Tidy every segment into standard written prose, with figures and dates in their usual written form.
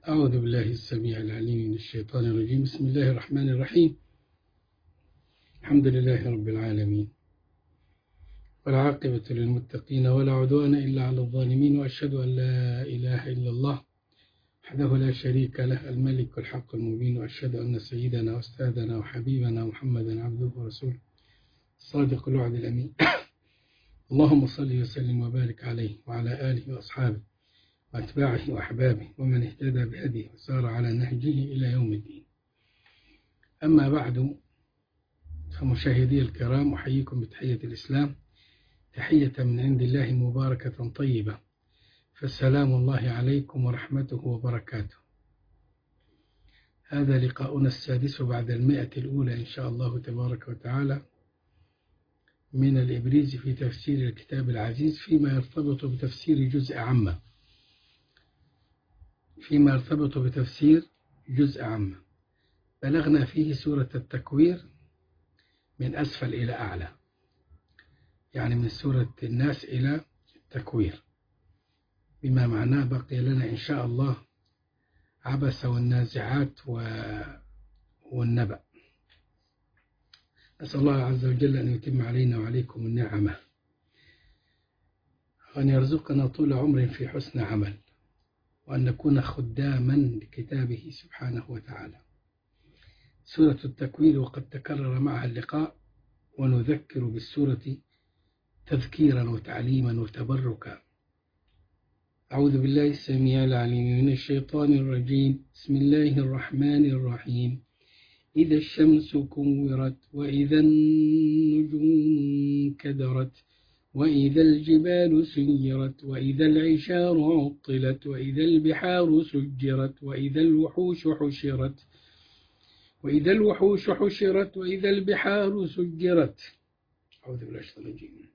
أعوذ بالله السميع العليم من الشيطان الرجيم. بسم الله الرحمن الرحيم. الحمد لله رب العالمين، والعاقبة للمتقين، ولا عدوان إلا على الظالمين، وأشهد أن لا إله إلا الله وحده لا شريك له الملك الحق المبين، وأشهد أن سيدنا وأستاذنا وحبيبنا محمدا عبده ورسوله الصادق الوعد الأمين. اللهم صل وسلم وبارك عليه وعلى آله وأصحابه وأتباعه وأحبابه ومن اهتدى بهديه وسار على نهجه إلى يوم الدين. أما بعد، فمشاهدي الكرام، أحييكم بتحية الإسلام، تحية من عند الله مباركة طيبة، فالسلام الله عليكم ورحمته وبركاته. هذا لقاؤنا السادس بعد 100 الأولى إن شاء الله تبارك وتعالى من الإبريز في تفسير الكتاب العزيز فيما يرتبط بتفسير جزء عامة. بلغنا فيه سورة التكوير من أسفل إلى أعلى، يعني من سورة الناس إلى التكوير، بما معناه بقي لنا إن شاء الله عبس والنازعات والنبأ. أسأل الله عز وجل أن يتم علينا وعليكم النعمة، وأن يرزقنا طول عمر في حسن عمل، وأن نكون خداما لكتابه سبحانه وتعالى. سورة التكوير وقد تكرر معها اللقاء، ونذكر بالسورة تذكيرا وتعليما وتبركا. أعوذ بالله السميع العليم من الشيطان الرجيم. بسم الله الرحمن الرحيم. إذا الشمس كورت، وإذا النجوم كدرت، وإذا الجبال سيرت، وإذا العشار عطلت، وإذا البحار سجرت، وإذا الوحوش حشرت، وإذا البحار سجرت. أعوذ بالله الشيطان الرجيم.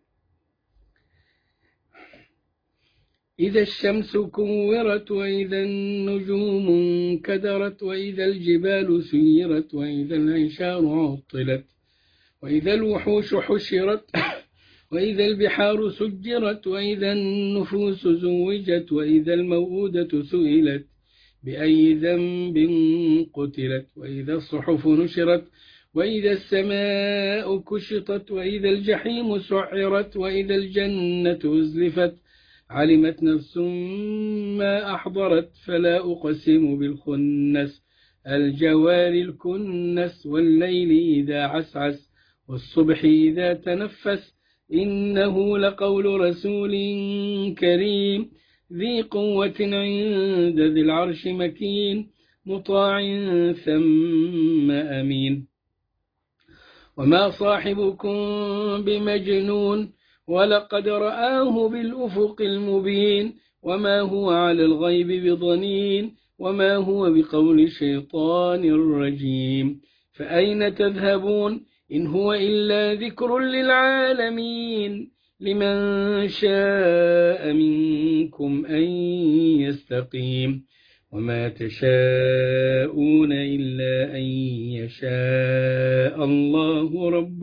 إذا الشمس كورت، وإذا النجوم كدرت، وإذا الجبال سيرت، وإذا العشار عطلت، وإذا الوحوش حشرت، وإذا البحار سجرت، وإذا النفوس زوجت، وإذا الموءودة سئلت بأي ذنب قتلت، وإذا الصحف نشرت، وإذا السماء كشطت، وإذا الجحيم سعرت، وإذا الجنة أزلفت، علمت نفس ما أحضرت، فلا أقسم بالخنس، الجوار الكنس، والليل إذا عسعس، والصبح إذا تنفس، إنه لقول رسول كريم ذي قوة عند ذي العرش مكين، مطاع ثم أمين. وما صاحبكم بمجنون، ولقد رآه بالأفق المبين، وما هو على الغيب بضنين، وما هو بقول شيطان رجيم. فأين تذهبون؟ إن هو إلا ذكر للعالمين، لمن شاء منكم أن يستقيم، وما تشاءون إلا أن يشاء الله رب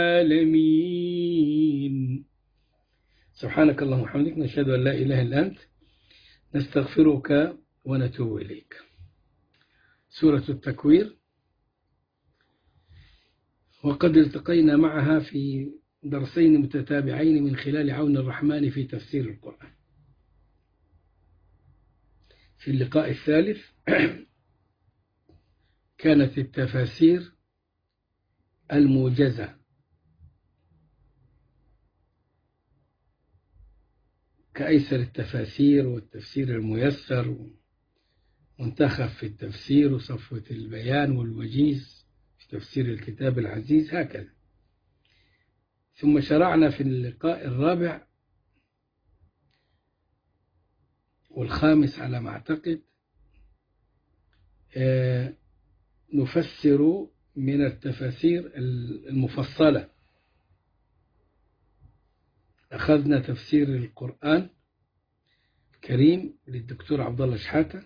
العالمين. سبحانك اللهم وبحمدك، نشهد أن لا إله إلا أنت، نستغفرك ونتوب إليك. سورة التكوير، وقد التقينا معها في درسين متتابعين من خلال عون الرحمن في تفسير القرآن. في اللقاء الثالث كانت التفاسير الموجزة، كأيسر التفاسير والتفسير الميسر ومنتخب في التفسير وصفوة البيان والوجيز في تفسير الكتاب العزيز، هكذا. ثم شرعنا في اللقاء الرابع والخامس على ما أعتقد نفسر من التفاسير المفصلة. أخذنا تفسير القرآن الكريم للدكتور عبد الله شحاتة،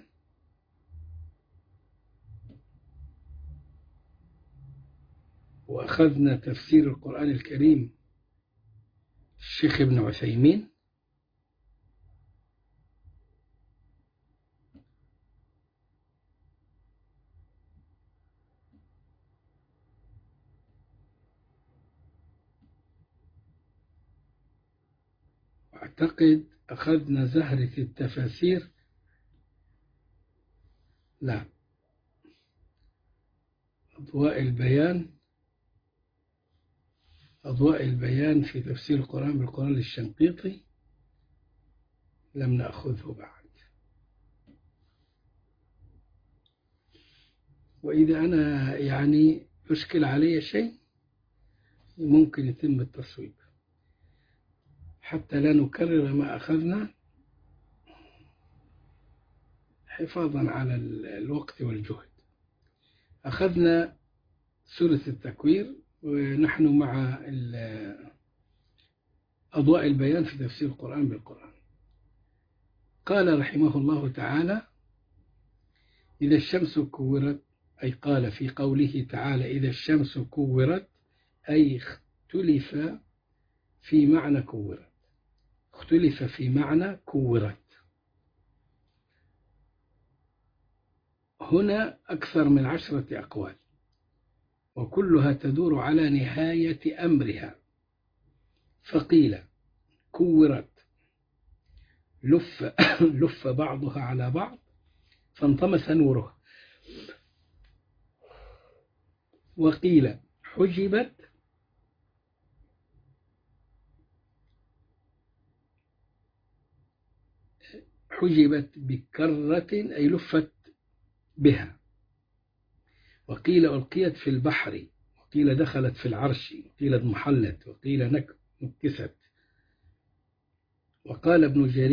وأخذنا تفسير القرآن الكريم الشيخ ابن عثيمين، أعتقد أخذنا زهرة التفاسير. لا، أضواء البيان في تفسير القرآن بالقرآن للشنقيطي لم نأخذه بعد. وإذا أنا يعني يشكل علي شيء ممكن يتم التصويب حتى لا نكرر ما أخذنا، حفاظا على الوقت والجهد. أخذنا سورة التكوير، ونحن مع أضواء البيان في تفسير القرآن بالقرآن. قال رحمه الله تعالى: إذا الشمس كورت، أي قال في قوله تعالى إذا الشمس كورت، أي اختلف في معنى كورت. اختلف في معنى كورت. هنا أكثر من 10 أقوال، وكلها تدور على نهاية أمرها. فقيل كورت لف بعضها على بعض فانطمس نوره، وقيل حجبت بكرة، أي لفت بها. وقيل ألقيت في البحر، وقيل دخلت في العرش، وقيل اضمحلت، وقيل نكست. وقال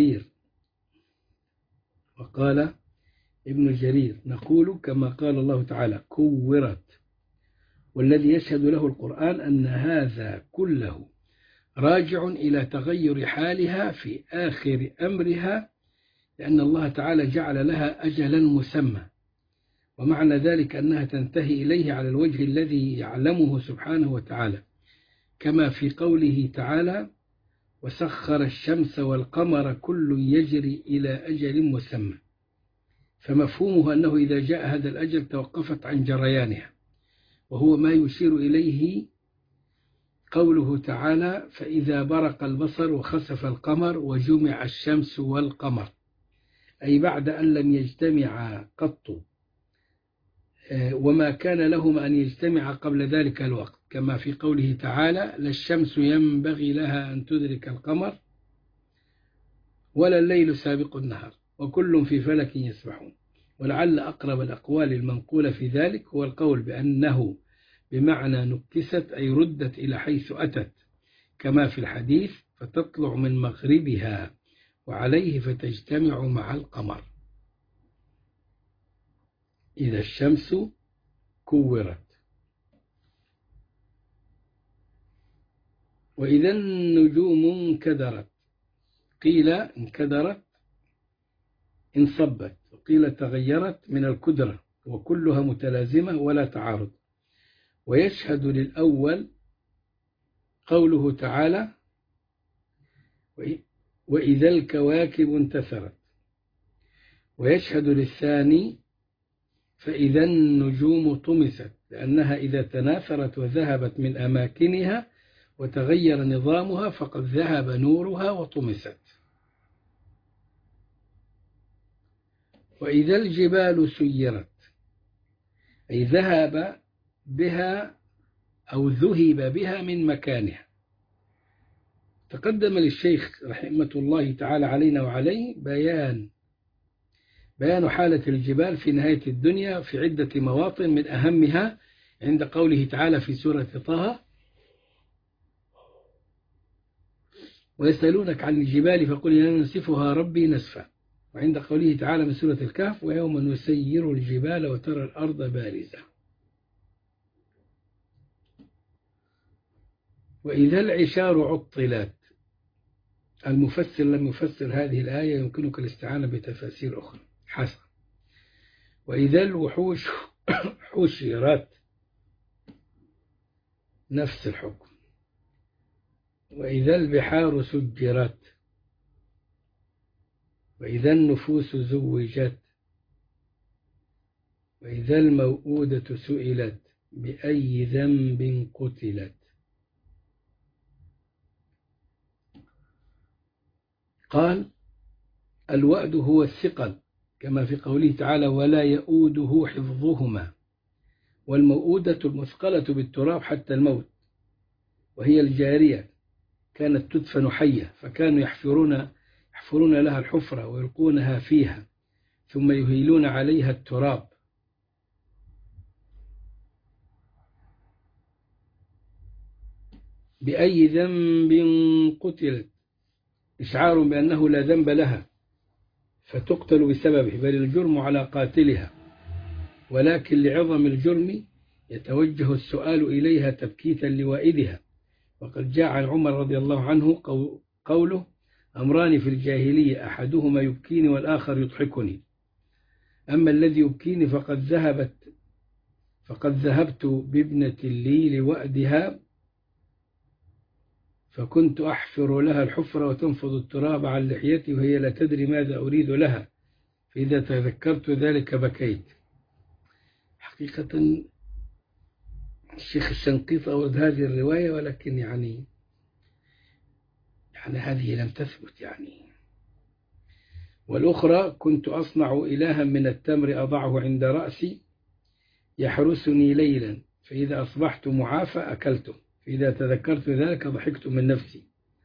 ابن جرير نقول كما قال الله تعالى كورت. والذي يشهد له القرآن أن هذا كله راجع إلى تغير حالها في آخر أمرها، لأن الله تعالى جعل لها أجلا مسمى، ومعنى ذلك أنها تنتهي إليه على الوجه الذي يعلمه سبحانه وتعالى، كما في قوله تعالى وسخر الشمس والقمر كل يجري إلى أجل مسمى. فمفهومه أنه إذا جاء هذا الأجل توقفت عن جريانها، وهو ما يشير إليه قوله تعالى فإذا برق البصر وخسف القمر وجمع الشمس والقمر، أي بعد أن لم يجتمعا قط، وما كان لهما أن يجتمعا قبل ذلك الوقت، كما في قوله تعالى لا الشمس ينبغي لها أن تدرك القمر ولا الليل سابق النهار وكل في فلك يسبحون. ولعل أقرب الأقوال المنقولة في ذلك هو القول بأنه بمعنى نكست، أي ردت إلى حيث أتت، كما في الحديث فتطلع من مغربها وعليه فتجتمع مع القمر. إذا الشمس كورت. وإذا النجوم انكدرت، قيل انكدرت انصبت، وقيل تغيرت من الكدرة، وكلها متلازمة ولا تعارض. ويشهد للأول قوله تعالى وإذا الكواكب انتثرت، ويشهد للثاني فإذا النجوم طمست، لأنها إذا تناثرت وذهبت من أماكنها وتغير نظامها فقد ذهب نورها وطمست. وإذا الجبال سيرت، أي ذهب بها أو ذهب بها من مكانها. تقدم للشيخ رحمة الله تعالى علينا وعليه بيان حالة الجبال في نهاية الدنيا في عدة مواطن، من أهمها عند قوله تعالى في سورة طه ويسألونك عن الجبال فقل ينسفها ربي نسفا، وعند قوله تعالى من سورة الكهف ويوم نسير الجبال وترى الأرض بارزة. وإذا العشار عطلت، المفسر لم يفسر هذه الآية، يمكنك الاستعانة بتفاسير أخرى حسن. وإذا الوحوش حشرت، نفس الحكم. وإذا البحار سجرت، وإذا النفوس زوجت، وإذا الموءودة سئلت بأي ذنب قتلت. قال الوأد هو الثقل كما في قوله تعالى ولا يؤوده حفظهما، والمؤودة المثقلة بالتراب حتى الموت، وهي الجارية كانت تدفن حية، فكانوا يحفرون لها الحفرة ويلقونها فيها ثم يهيلون عليها التراب. بأي ذنب قتلت، إشعار بأنه لا ذنب لها فتقتل بسببه، بل الجرم على قاتلها، ولكن لعظم الجرم يتوجه السؤال إليها تبكيتا لوائدها. وقد جاء عن عمر رضي الله عنه قوله أمران في الجاهلية أحدهما يبكيني والآخر يضحكني، أما الذي يبكيني فقد ذهبت بابنة لي لوأدها فكنت أحفر لها الحفرة وتنفض التراب عن لحيتي وهي لا تدري ماذا أريد لها، فإذا تذكرت ذلك بكيت. حقيقة الشيخ الشنقيطي أورد هذه الرواية، ولكن يعني هذه لم تثبت والأخرى كنت أصنع إلها من التمر أضعه عند رأسي يحرسني ليلا، فإذا أصبحت معافى أكلته، فإذا تذكرت ذلك ضحكت من نفسي.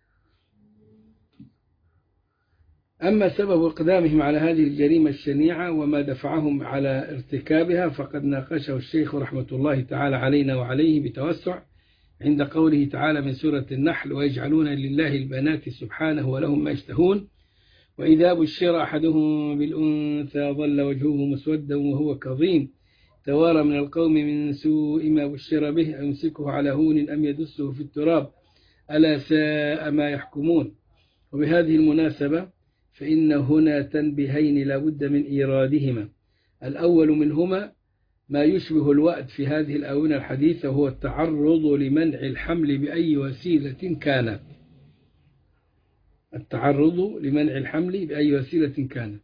أما سبب إقدامهم على هذه الجريمة الشنيعة وما دفعهم على ارتكابها فقد ناقشه الشيخ رحمة الله تعالى علينا وعليه بتوسع عند قوله تعالى من سورة النحل ويجعلون لله البنات سبحانه ولهم ما يشتهون، وإذا بشر أحدهم بالأنثى ظل وجهه مسودا وهو كظيم توارى من القوم من سوء ما بشر به أيمسكه على هون أم يدسه في التراب ألا ساء ما يحكمون. وبهذه المناسبة فإن هنا تنبيهين لا بد من إيرادهما. الأول منهما ما يشبه الوأد في هذه الآونة الحديثة، وهو التعرض لمنع الحمل بأي وسيلة كانت. التعرض لمنع الحمل بأي وسيلة كانت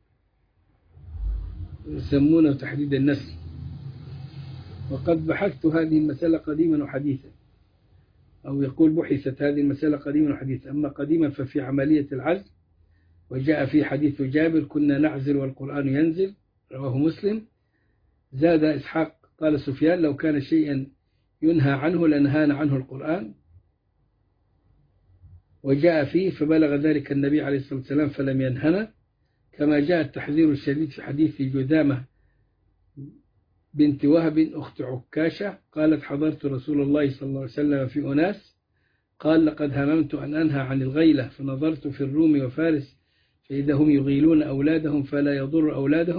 يسمونه تحديد النسل. وقد بحثت هذه المسألة قديما وحديثا، أو يقول بحثت هذه المسألة قديما وحديثا. أما قديما ففي عملية العزل، وجاء في حديث جابر كنا نعزل والقرآن ينزل رواه مسلم. زاد إسحاق قال سفيان لو كان شيئا ينهى عنه لنهانا عنه القرآن. وجاء فيه فبلغ ذلك النبي عليه الصلاة والسلام فلم ينهنا، كما جاء التحذير الشديد في حديث جذامة بنت وهب أخت عكاشة قالت حضرت رسول الله صلى الله عليه وسلم في أناس قال لقد هممت أن أنهى عن الغيلة فنظرت في الروم وفارس فإذا هم يغيلون أولادهم فلا يضر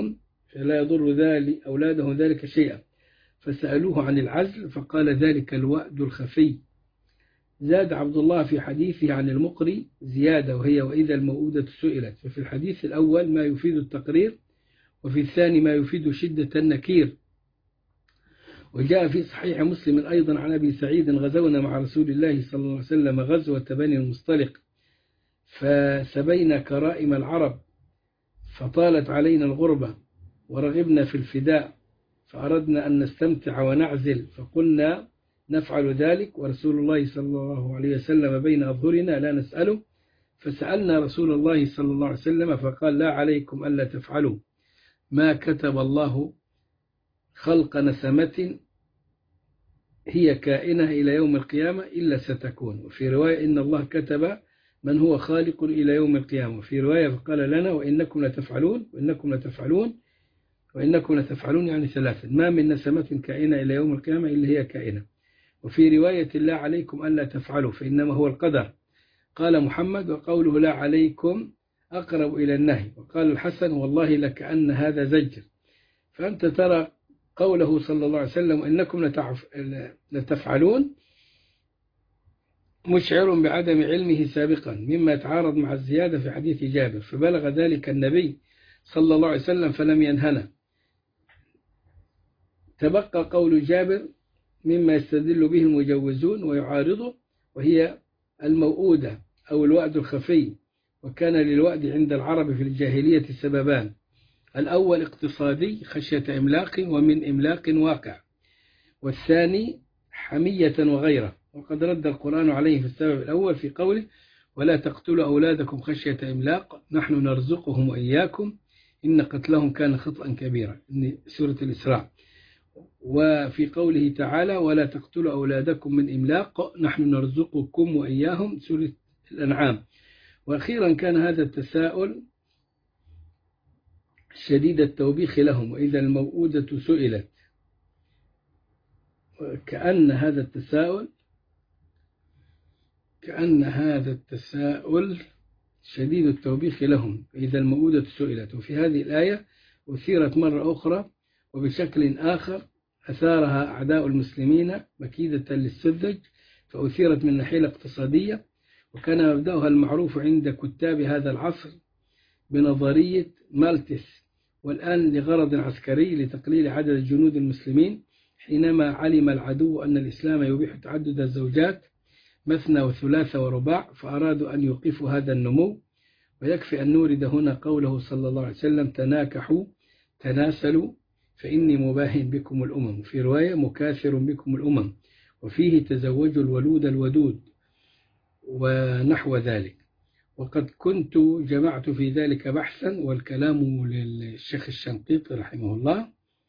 أولادهم ذلك شيئا، فسألوه عن العزل فقال ذلك الوأد الخفي. زاد عبد الله في حديثه عن المقري زيادة وهي وإذا الموءودة سئلت، ففي الحديث الأول ما يفيد التقرير، وفي الثاني ما يفيد شدة النكير. وجاء في صحيح مسلم أيضا عن أبي سعيد غزونا مع رسول الله صلى الله عليه وسلم غزوة بني المصطلق فسبينا كرائم العرب فطالت علينا الغربة ورغبنا في الفداء فأردنا أن نستمتع ونعزل فقلنا نفعل ذلك ورسول الله صلى الله عليه وسلم بين أظهرنا لا نسأله، فسألنا رسول الله صلى الله عليه وسلم فقال لا عليكم ألا تفعلوا ما كتب الله خلق نسمة هي كائنة إلى يوم القيامة إلا ستكون. وفي رواية إن الله كتب من هو خالق إلى يوم القيامة. وفي رواية فقال لنا وإنكم لتفعلون يعني ثلاثا ما من نسمة كائنة إلى يوم القيامة إلا هي كائنة. وفي رواية لا عليكم ألا تفعلوا فإنما هو القدر. قال محمد وقوله لا عليكم أقرب إلى النهي. وقال الحسن والله لكأن هذا زجر. فأنت ترى قوله صلى الله عليه وسلم وإنكم لتفعلون مشعر بعدم علمه سابقا مما يتعارض مع الزيادة في حديث جابر، فبلغ ذلك النبي صلى الله عليه وسلم فلم ينهنا. تبقى قول جابر مما يستدل به المجوزون ويعارضه، وهي الموؤودة أو الوأد الخفي. وكان للوأد عند العرب في الجاهلية سببان: الأول اقتصادي خشية إملاق ومن إملاق واقع، والثاني حمية وغيره. وقد رد القرآن عليه في السبب الأول في قوله ولا تقتلوا أولادكم خشية إملاق نحن نرزقهم وإياكم إن قتلهم كان خطأ كبيرا، سورة الإسراء. وفي قوله تعالى ولا تقتلوا أولادكم من إملاق نحن نرزقكم وإياهم، سورة الأنعام. وأخيرا كان هذا التساؤل شديد التوبيخ لهم، وإذا الموءودة سئلت، كأن هذا التساؤل شديد التوبيخ لهم، إذا الموءودة سئلت. وفي هذه الآية أثيرت مرة أخرى وبشكل آخر أثارها أعداء المسلمين مكيدة للسذج، فأثيرت من ناحية اقتصادية، وكان مبدأها المعروف عند كتاب هذا العصر بنظرية مالتس، والآن لغرض عسكري لتقليل عدد الجنود المسلمين، حينما علم العدو أن الإسلام يبيح تعدد الزوجات مثنى وثلاث ورباع، فأرادوا أن يوقفوا هذا النمو. ويكفي أن نورد هنا قوله صلى الله عليه وسلم تناكحوا تناسلوا فإني مباهن بكم الأمم، في رواية مكاثر بكم الأمم، وفيه تزوجوا الولود الودود ونحو ذلك. وقد كنت جمعت في ذلك بحثا، والكلام للشيخ الشنقيطي رحمه الله،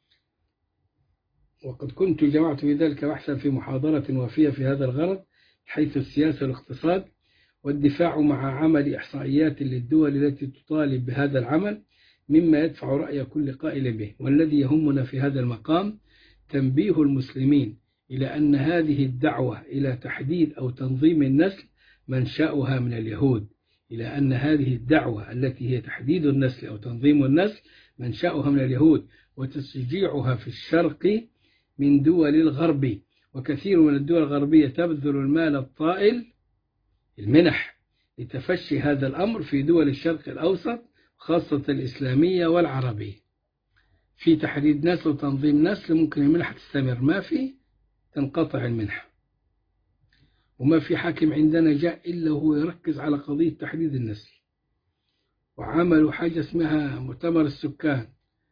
وقد كنت جمعت في ذلك بحثا في محاضرة وافية في هذا الغرض، حيث السياسة والاقتصاد والدفاع مع عمل إحصائيات للدول التي تطالب بهذا العمل، مما يدفع رأي كل قائل به. والذي يهمنا في هذا المقام تنبيه المسلمين إلى أن هذه الدعوة إلى تحديد أو تنظيم النسل منشأها من اليهود، إلى أن هذه الدعوة التي هي تحديد النسل أو تنظيم النسل منشأها من اليهود، وتشجيعها في الشرق من دول الغرب. وكثير من الدول الغربية تبذل المال الطائل المنح لتفشي هذا الأمر في دول الشرق الأوسط، خاصة الإسلامية والعربية. في تحديد نسل وتنظيم نسل ممكن المنح تستمر، ما في تنقطع المنح. وما في حاكم عندنا جاء إلا وهو يركز على قضية تحديد النسل، وعملوا حاجة اسمها مؤتمر السكان،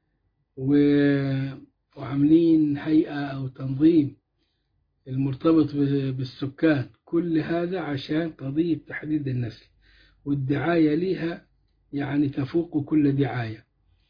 وعاملين هيئة أو تنظيم المرتبط بالسكان، كل هذا عشان قضية تحديد النسل، والدعاية لها يعني تفوق كل دعاية.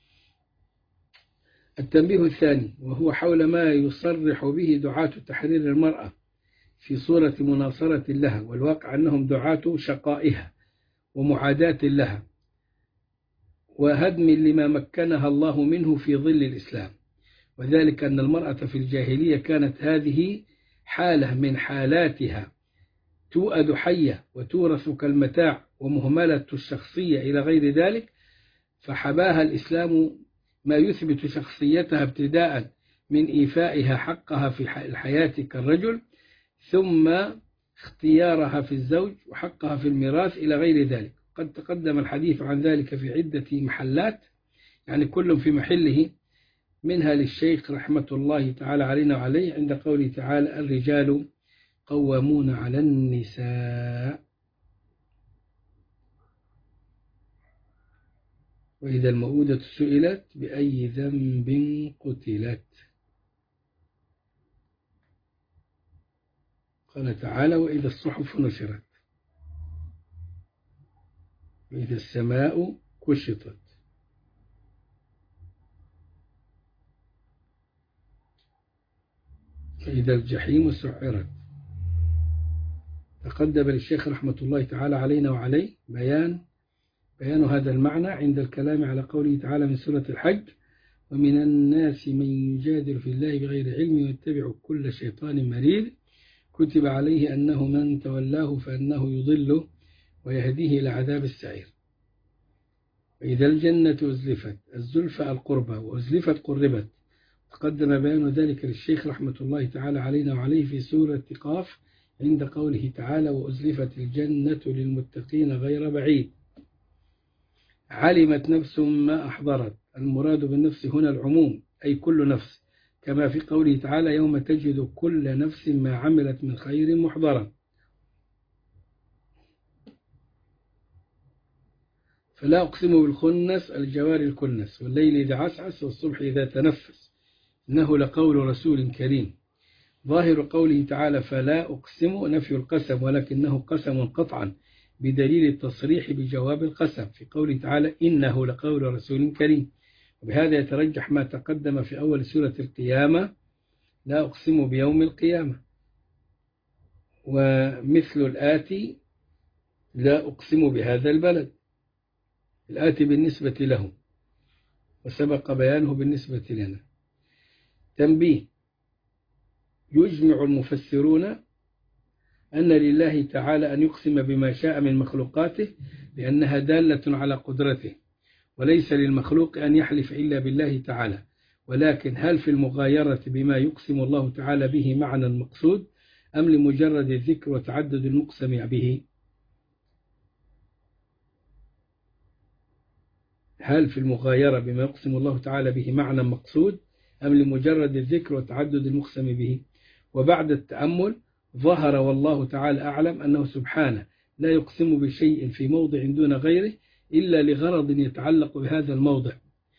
التنبيه الثاني وهو حول ما يصرح به دعاة تحرير المرأة في صورة مناصرة لها، والواقع أنهم دعاة شقائها ومعاداة لها وهدم لما مكنها الله منه في ظل الإسلام. وذلك أن المرأة في الجاهلية كانت هذه حالة من حالاتها، تؤد حية وتورث كالمتاع ومهملة الشخصية إلى غير ذلك، فحباها الإسلام ما يثبت شخصيتها ابتداء من إيفائها حقها في الحياة كالرجل، ثم اختيارها في الزوج وحقها في الميراث إلى غير ذلك. قد تقدم الحديث عن ذلك في عدة محلات، يعني كل في محله، منها للشيخ رحمة الله تعالى علينا وعليه عند قوله تعالى الرجال قوامون على النساء وإذا الموءودة سئلت بأي ذنب قتلت. قال تعالى وإذا الصحف نشرت وإذا السماء كشطت وإذا الجحيم سعرت. تقدم للشيخ رحمة الله تعالى علينا وعليه بيان هذا المعنى عند الكلام على قوله تعالى من سورة الحج ومن الناس من يجادل في الله بغير علم ويتبع كل شيطان مريد كتب عليه أنه من تولاه فأنه يضله ويهديه إلى عذاب السعير. وإذا الجنة أزلفت، الزلفة القربة، وأزلفت قربت. تقدم بيان ذلك للشيخ رحمة الله تعالى علينا وعليه في سورة قاف عند قوله تعالى وأزلفت الجنة للمتقين غير بعيد. علمت نفس ما أحضرت، المراد بالنفس هنا العموم أي كل نفس، كما في قوله تعالى يوم تجد كل نفس ما عملت من خير محضرا. فلا أقسم بالخنس الجوار الكنس والليل إذا عسعس والصبح إذا تنفس إنه لقول رسول كريم. ظاهر قوله تعالى فلا أقسم نفي القسم، ولكنه قسم قطعا بدليل التصريح بجواب القسم في قوله تعالى إنه لقول رسول كريم. وبهذا يترجح ما تقدم في أول سورة القيامة لا أقسم بيوم القيامة، ومثل الآتي لا أقسم بهذا البلد، الآتي بالنسبة له وسبق بيانه بالنسبة لنا. تنبيه: يجمع المفسرون أن لله تعالى أن يقسم بما شاء من مخلوقاته لأنها دالة على قدرته، وليس للمخلوق أن يحلف إلا بالله تعالى. ولكن هل في المغايرة بما يقسم الله تعالى به معنى مقصود أم لمجرد الذكر وتعدد المقسم به؟ هل في المغايرة بما يقسم الله تعالى به معنى مقصود أم لمجرد الذكر وتعدد المقسم به؟ وبعد التأمل ظهر والله تعالى أعلم أنه سبحانه لا يقسم بشيء في موضع دون غيره إلا لغرض يتعلق بهذا الموضع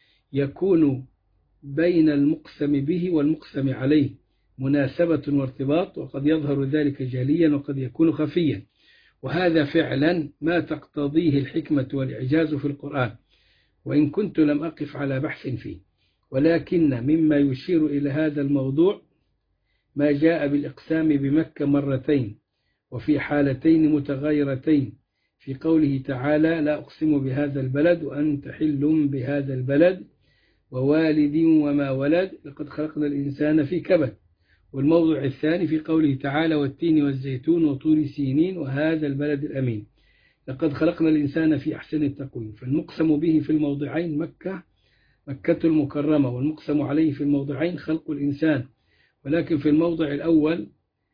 يكون بين المقسم به والمقسم عليه مناسبة وارتباط، وقد يظهر ذلك جليا وقد يكون خفيا، وهذا فعلا ما تقتضيه الحكمة والإعجاز في القرآن، وإن كنت لم أقف على بحث فيه. ولكن مما يشير إلى هذا الموضوع ما جاء بالإقسام بمكة مرتين وفي حالتين متغايرتين في قوله تعالى لا أقسم بهذا البلد وأنت حل بهذا البلد ووالد وما ولد لقد خلقنا الإنسان في كبد. والموضوع الثاني في قوله تعالى والتين والزيتون وطور سينين وهذا البلد الأمين لقد خلقنا الإنسان في أحسن التقويم. فالمقسم به في الموضعين مكة المكرمة، والمقسم عليه في الموضعين خلق الإنسان. ولكن في الموضع الأول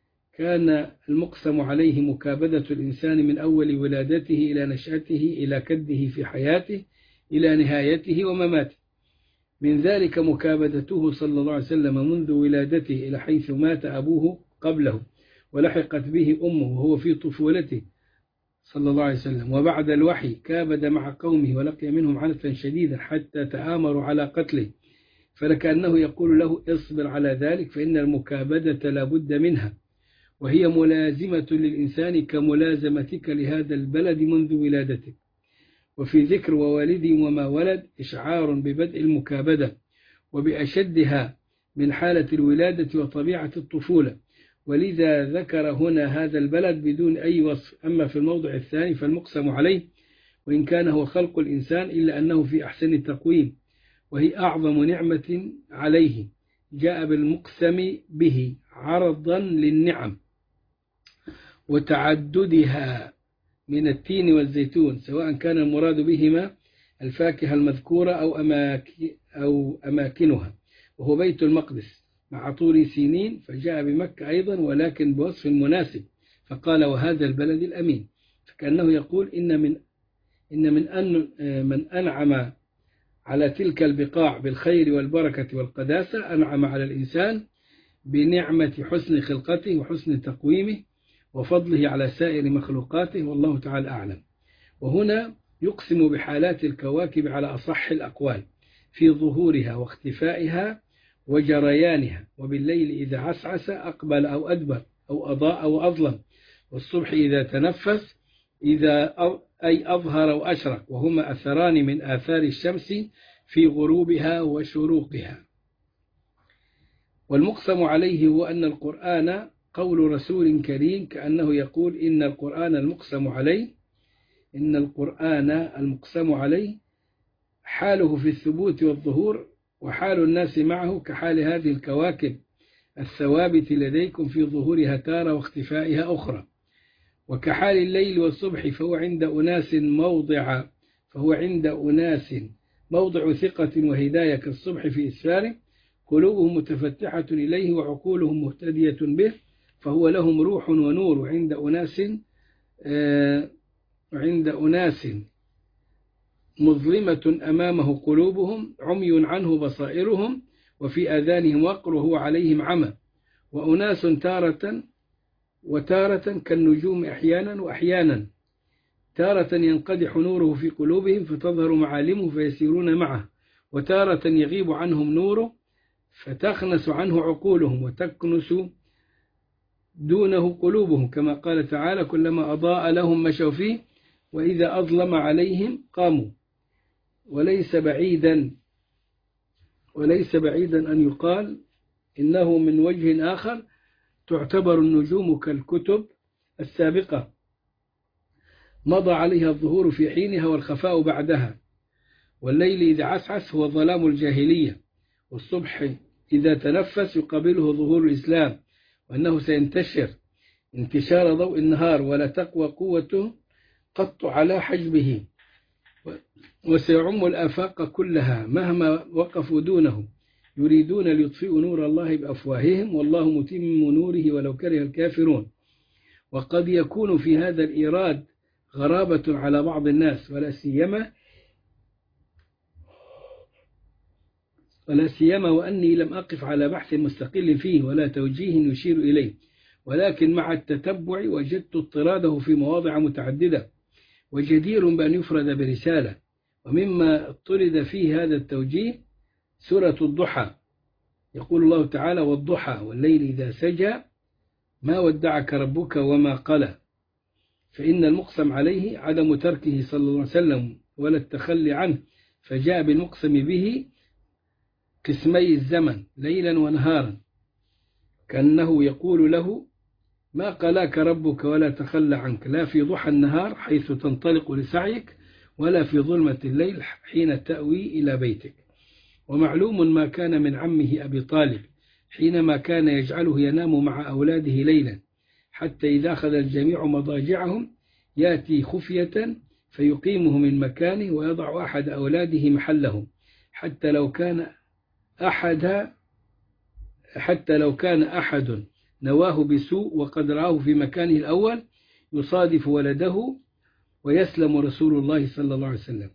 كان المقسم عليه مكابدة الإنسان من أول ولادته إلى نشأته إلى كده في حياته إلى نهايته ومماته. من ذلك مكابدته صلى الله عليه وسلم منذ ولادته إلى حيث مات أبوه قبله ولحقت به أمه وهو في طفولته صلى الله عليه وسلم. وبعد الوحي كابد مع قومه ولقي منهم عنفا شديدا حتى تآمروا على قتله، فلكأنه يقول له اصبر على ذلك فإن المكابدة لا بد منها، وهي ملازمة للإنسان كملازمتك لهذا البلد منذ ولادتك. وفي ذكر ووالدي وما ولد إشعار ببدء المكابدة وبأشدها من حالة الولادة وطبيعة الطفولة، ولذا ذكر هنا هذا البلد بدون أي وصف. أما في الموضع الثاني فالمقسم عليه وإن كان هو خلق الإنسان إلا أنه في أحسن التقويم، وهي أعظم نعمة عليه جاء بالمقسم به عرضا للنعم وتعددها من التين والزيتون، سواء كان المراد بهما الفاكهة المذكورة أو أماكنها، وهو بيت المقدس مع طور سينين، فجاء بمكة أيضا ولكن بوصف مناسب فقال وهذا البلد الأمين. فكأنه يقول إن من أنعم على تلك البقاع بالخير والبركة والقداسة أنعم على الإنسان بنعمة حسن خلقته وحسن تقويمه وفضله على سائر مخلوقاته، والله تعالى أعلم. وهنا يقسم بحالات الكواكب على أصح الأقوال في ظهورها واختفائها وجريانها، وبالليل إذا عسعس أقبل أو أدبر أو أضاء أو أظلم، والصبح إذا تنفس أي أظهر وأشرق، وهما أثران من آثار الشمس في غروبها وشروقها. والمقسم عليه هو أن القرآن قول رسول كريم، كأنه يقول إن القرآن المقسم عليه حاله في الثبوت والظهور، وحال الناس معه كحال هذه الكواكب الثوابت لديكم في ظهورها تارة واختفائها أخرى، وكحال الليل والصبح فهو عند أناس موضع ثقة وهداية كالصبح في إسفاره، قلوبهم متفتحة إليه وعقولهم مهتدية به، فهو لهم روح ونور عند أناس مظلمة أمامه قلوبهم عمي عنه بصائرهم وفي آذانهم وقر وهو عليهم عمى، وأناس تارة كالنجوم أحيانا وأحيانا، تارة ينقدح نوره في قلوبهم فتظهر معالمه فيسيرون معه، وتارة يغيب عنهم نوره فتخنس عنه عقولهم وتكنس دونه قلوبهم، كما قال تعالى كلما أضاء لهم مشوا فيه وإذا أظلم عليهم قاموا. وليس بعيدا أن يقال إنه من وجه آخر تعتبر النجوم كالكتب السابقة، مضى عليها الظهور في حينها والخفاء بعدها. والليل إذا عسعس هو ظلام الجاهلية، والصبح إذا تنفس يقابله ظهور الإسلام، وأنه سينتشر انتشار ضوء النهار ولا تقوى قوته قط على حجبه، وسيعم الآفاق كلها مهما وقفوا دونه، يريدون ليطفئوا نور الله بأفواههم والله متم نوره ولو كره الكافرون. وقد يكون في هذا الإيراد غرابة على بعض الناس، ولا سيما وأني لم أقف على بحث مستقل فيه ولا توجيه يشير إليه، ولكن مع التتبع وجدت اضطراده في مواضع متعددة، وجدير بأن يفرد برسالة. ومما اضطرد فيه هذا التوجيه سورة الضحى، يقول الله تعالى: والضحى والليل إذا سجى ما ودعك ربك وما قلى. فإن المقسم عليه عدم تركه صلى الله عليه وسلم ولا التخلي عنه، فجاء بالمقسم به قسمي الزمن ليلا ونهارا، كأنه يقول له: ما قلاك ربك ولا تخلى عنك، لا في ضحى النهار حيث تنطلق لسعيك، ولا في ظلمة الليل حين تأوي إلى بيتك. ومعلوم ما كان من عمه أبي طالب حينما كان يجعله ينام مع أولاده ليلا، حتى إذا أخذ الجميع مضاجعهم يأتي خفية فيقيمه من مكانه ويضع أحد أولاده محله، حتى لو كان أحد نواه بسوء وقد رآه في مكانه الأول يصادف ولده ويسلم رسول الله صلى الله عليه وسلم.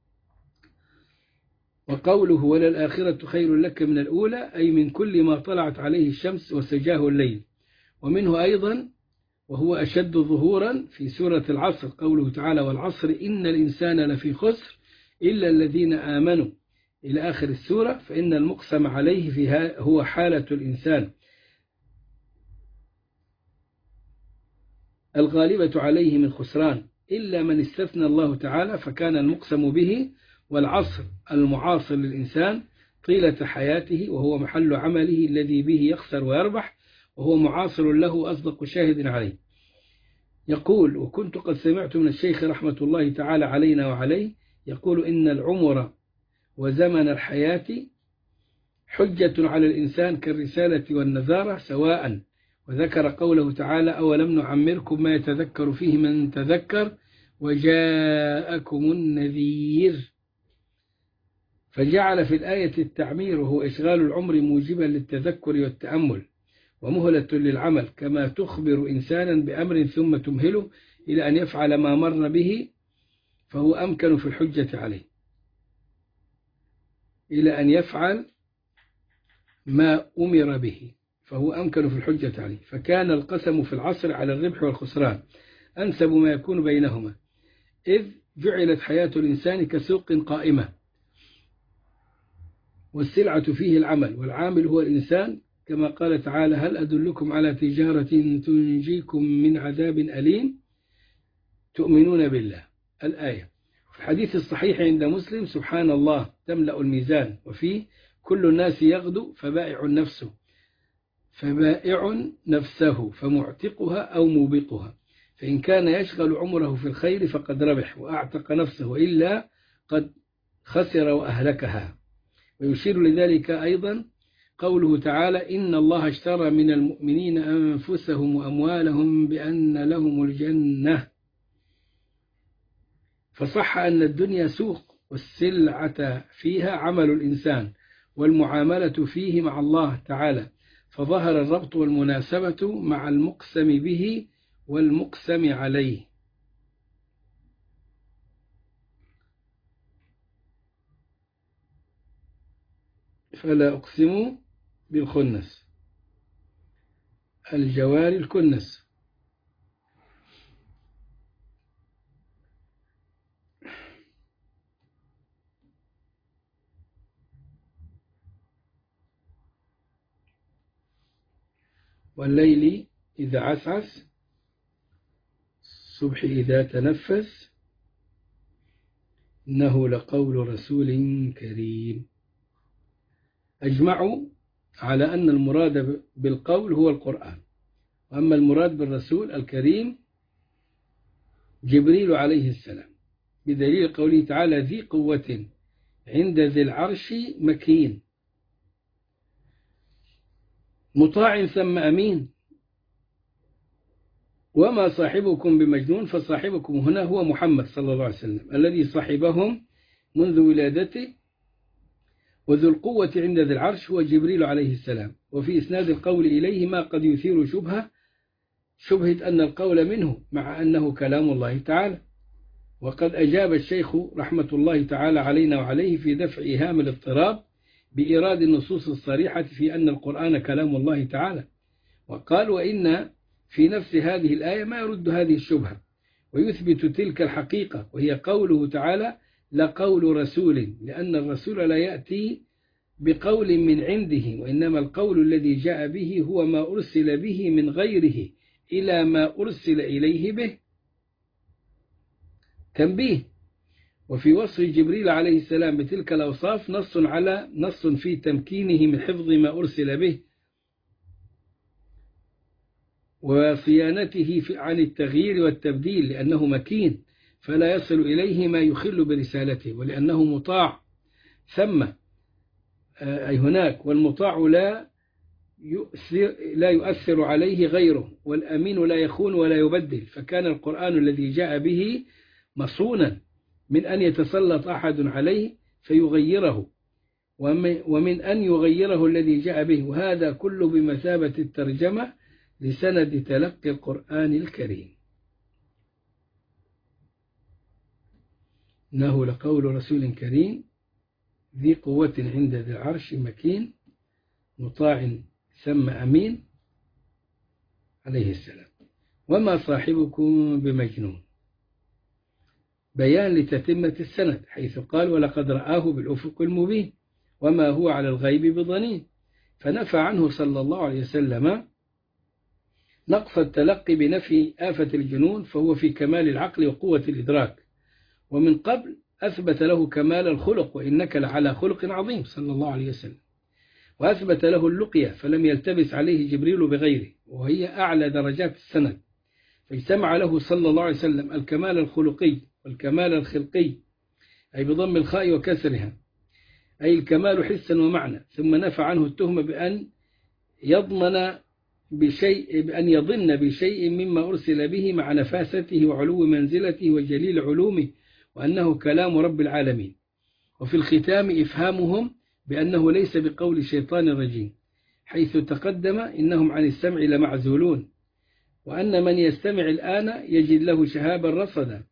وقوله: وللآخرة خير لك من الأولى، أي من كل ما طلعت عليه الشمس وسجاه الليل. ومنه أيضا وهو أشد ظهورا في سورة العصر، قوله تعالى: والعصر إن الإنسان لفي خسر إلا الذين آمنوا، إلى آخر السورة. فإن المقسم عليه فيها هو حالة الإنسان الغالبة عليه من خسران، إلا من استثنى الله تعالى، فكان المقسم به والعصر المعاصر للإنسان طيلة حياته، وهو محل عمله الذي به يخسر ويربح، وهو معاصر له أصدق شاهد عليه. يقول: وكنت قد سمعت من الشيخ رحمة الله تعالى علينا وعليه يقول: إن العمر وزمن الحياة حجة على الإنسان كالرسالة والنذارة سواء. وذكر قوله تعالى: أولم نعمركم ما يتذكر فيه من تذكر وجاءكم النذير. فجعل في الآية التعمير وهو إشغال العمر موجبا للتذكر والتأمل ومهلة للعمل، كما تخبر إنسانا بأمر ثم تمهله إلى أن يفعل ما مر به فهو أمكن في الحجة عليه، إلى أن يفعل ما أمر به فهو أمكن في الحجة عليه. فكان القسم في العصر على الربح والخسران أنسب ما يكون بينهما، إذ جعلت حياة الإنسان كسوق قائمة، والسلعة فيه العمل، والعامل هو الإنسان، كما قال تعالى: هل أدلكم على تجارة تنجيكم من عذاب أليم تؤمنون بالله، الآية. في الحديث الصحيح عند مسلم: سبحان الله تملأ الميزان، وفيه: كل الناس يغدو فبائع نفسه فمعتقها أو موبقها، فإن كان يشغل عمره في الخير فقد ربح وأعتق نفسه، وإلا قد خسر وأهلكها. ويشير لذلك أيضا قوله تعالى: إن الله اشترى من المؤمنين أنفسهم وأموالهم بأن لهم الجنة. فصح أن الدنيا سوق، والسلعة فيها عمل الإنسان، والمعاملة فيه مع الله تعالى، فظهر الربط والمناسبة مع المقسم به والمقسم عليه. فلا أقسم بالخنس، الجوار الكنس. والليل إذا عسعس، الصبح إذا تنفس، إنه لقول رسول كريم. أجمعوا على أن المراد بالقول هو القرآن، وأما المراد بالرسول الكريم جبريل عليه السلام، بدليل قوله تعالى ذي قوة عند ذي العرش مكين مطاع ثم أمين. وما صاحبكم بمجنون، فصاحبكم هنا هو محمد صلى الله عليه وسلم الذي صاحبهم منذ ولادته، وذو القوة عند ذي العرش هو جبريل عليه السلام. وفي إسناد القول إليه ما قد يثير شبهة أن القول منه مع أنه كلام الله تعالى. وقد أجاب الشيخ رحمة الله تعالى علينا وعليه في دفع إيهام الاضطراب بإيراد النصوص الصريحة في أن القرآن كلام الله تعالى، وقال وإن في نفس هذه الآية ما يرد هذه الشبهة ويثبت تلك الحقيقة، وهي قوله تعالى لقول رسول، لأن الرسول لا يأتي بقول من عنده، وإنما القول الذي جاء به هو ما أرسل به من غيره إلى ما أرسل إليه به. تنبيه: وفي وصف جبريل عليه السلام بتلك الأوصاف نص في تمكينه من حفظ ما أرسل به وصيانته عن التغيير والتبديل، لأنه مكين فلا يصل إليه ما يخل برسالته، ولأنه مطاع ثم أي هناك، والمطاع لا يؤثر عليه غيره، والأمين لا يخون ولا يبدل. فكان القرآن الذي جاء به مصونا من أن يتسلط أحد عليه فيغيره، ومن أن يغيره الذي جاء به، وهذا كله بمثابة الترجمة لسند تلقي القرآن الكريم. إنه لقول رسول كريم ذي قوة عند ذي العرش مكين مطاع ثم أمين عليه السلام. وما صاحبكم بمجنون، بيان لتتمة السند، حيث قال ولقد رآه بالأفق المبين وما هو على الغيب بضنين، فنفى عنه صلى الله عليه وسلم نقص التلقي بنفي آفة الجنون، فهو في كمال العقل وقوة الإدراك. ومن قبل أثبت له كمال الخلق وإنك لعلى خلق عظيم صلى الله عليه وسلم، وأثبت له اللقية فلم يلتبس عليه جبريل بغيره، وهي أعلى درجات السند، فاجتمع له صلى الله عليه وسلم الكمال الخلقي والكمال الخلقي، أي بضم الخاء وكسرها، أي الكمال حسا ومعنى. ثم نفى عنه التهمة بأن يظن بشيء مما أرسل به مع نفاسته وعلو منزلته وجليل علومه، وأنه كلام رب العالمين. وفي الختام إفهامهم بأنه ليس بقول شيطان رجيم، حيث تقدم إنهم عن السمع لمعزولون، وأن من يستمع الآن يجد له شهابا رصدا،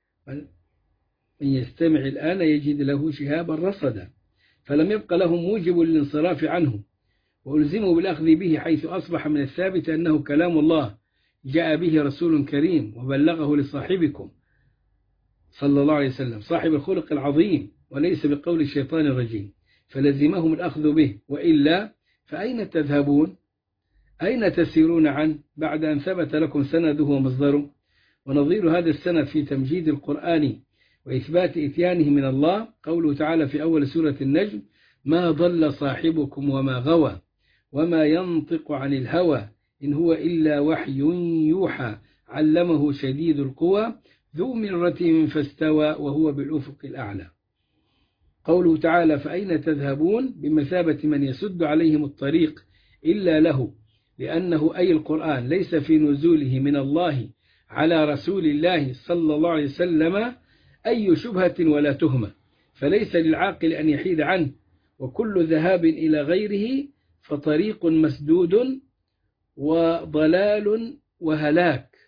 من يستمع الآن يجد له شهابا رصدا، فلم يبق لهم موجب للانصراف عنه، وألزموا بالأخذ به، حيث أصبح من الثابت أنه كلام الله جاء به رسول كريم وبلغه لصاحبكم صلى الله عليه وسلم صاحب الخلق العظيم، وليس بقول الشيطان الرجيم، فلزمهم الأخذ به، وإلا فأين تذهبون؟ أين تسيرون عنه بعد أن ثبت لكم سنده ومصدره؟ ونظير هذا السند في تمجيد القرآن وإثبات إتيانه من الله قوله تعالى في أول سورة النجم ما ضل صاحبكم وما غوى وما ينطق عن الهوى إن هو إلا وحي يوحى علمه شديد القوى ذو مرة فاستوى وهو بالأفق الأعلى. قوله تعالى فأين تذهبون بمثابة من يسد عليهم الطريق إلا له، لأنه أي القرآن ليس في نزوله من الله على رسول الله صلى الله عليه وسلم أي شبهة ولا تهمة، فليس للعاقل أن يحيد عنه، وكل ذهاب إلى غيره فطريق مسدود وضلال وهلاك.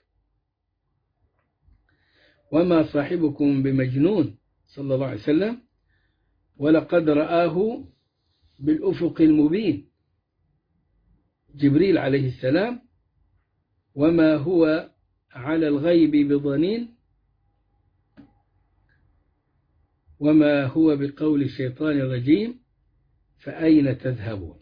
وما صاحبكم بمجنون صلى الله عليه وسلم ولقد رآه بالأفق المبين جبريل عليه السلام، وما هو على الغيب بضنين، وما هو بقول الشيطان الرجيم فأين تذهبون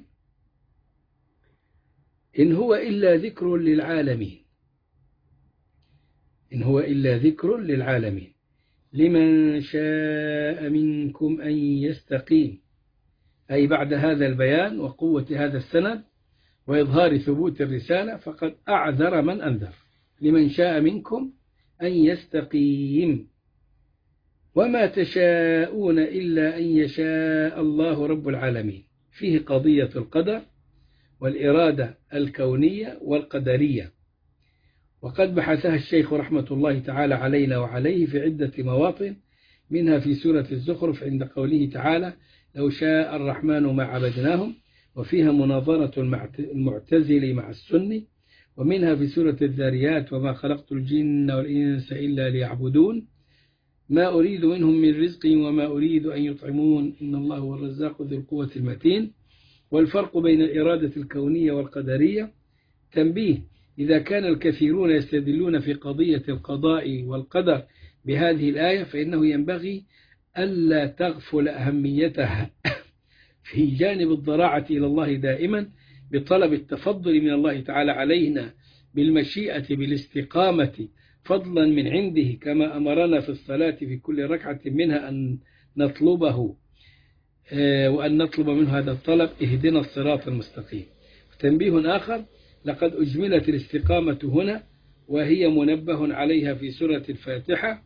إن هو إلا ذكر للعالمين، إن هو إلا ذكر للعالمين، لمن شاء منكم أن يستقيم، أي بعد هذا البيان وقوة هذا السند وإظهار ثبوت الرسالة فقد أعذر من أنذر. لمن شاء منكم أن يستقيم، وما تشاءون إلا أن يشاء الله رب العالمين. فيه قضية القدر والإرادة الكونية والقدرية، وقد بحثها الشيخ رحمة الله تعالى علينا وعليه في عدة مواطن، منها في سورة الزخرف عند قوله تعالى لو شاء الرحمن ما عبدناهم، وفيها مناظرة المعتزل مع السني، ومنها في سورة الذاريات وما خلقت الجن والإنس إلا ليعبدون ما أريد منهم من رزق وما أريد أن يطعمون إن الله هو الرزاق ذو القوة المتين. والفرق بين الإرادة الكونية والقدرية تنبيه: إذا كان الكثيرون يستدلون في قضية القضاء والقدر بهذه الآية فإنه ينبغي ألا تغفل أهميتها في جانب الضراعة إلى الله دائما بطلب التفضل من الله تعالى علينا بالمشيئة بالاستقامة فضلا من عنده، كما أمرنا في الصلاة في كل ركعة منها أن نطلبه وأن نطلب منه هذا الطلب اهدنا الصراط المستقيم. تنبيه آخر: لقد أجملت الاستقامة هنا وهي منبه عليها في سورة الفاتحة.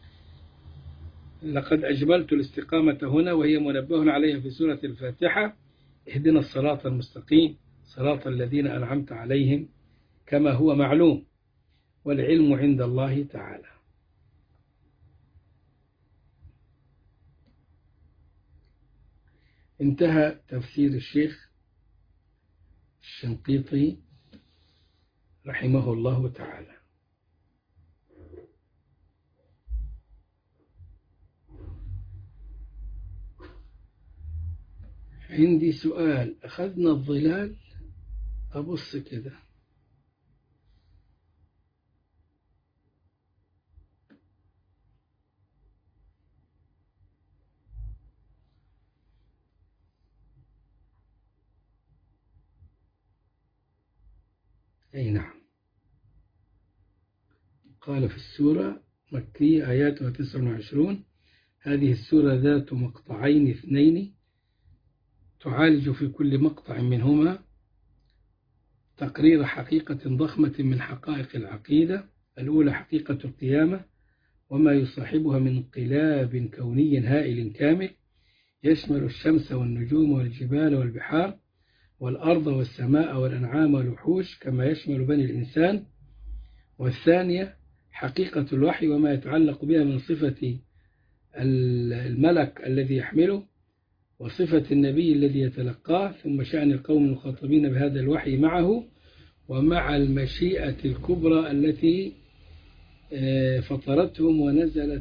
لقد أجملت الاستقامة هنا وهي منبه عليها في سورة الفاتحة اهدنا الصراط المستقيم صراط الذين أنعمت عليهم كما هو معلوم، والعلم عند الله تعالى. انتهى تفسير الشيخ الشنقيطي رحمه الله تعالى. عندي سؤال: أخذنا الظلال، أبص كده أي نعم. قال في السورة مكية آياتها 29. هذه السورة ذات مقطعين اثنين تعالج في كل مقطع منهما تقرير حقيقة ضخمة من حقائق العقيدة. الأولى حقيقة القيامة وما يصاحبها من انقلاب كوني هائل كامل يشمل الشمس والنجوم والجبال والبحار والأرض والسماء والأنعام والوحوش كما يشمل بني الإنسان. والثانية حقيقة الوحي وما يتعلق بها من صفة الملك الذي يحمله وصفة النبي الذي يتلقاه، ثم شأن القوم المخاطبين بهذا الوحي معه ومع المشيئة الكبرى التي فطرتهم ونزلت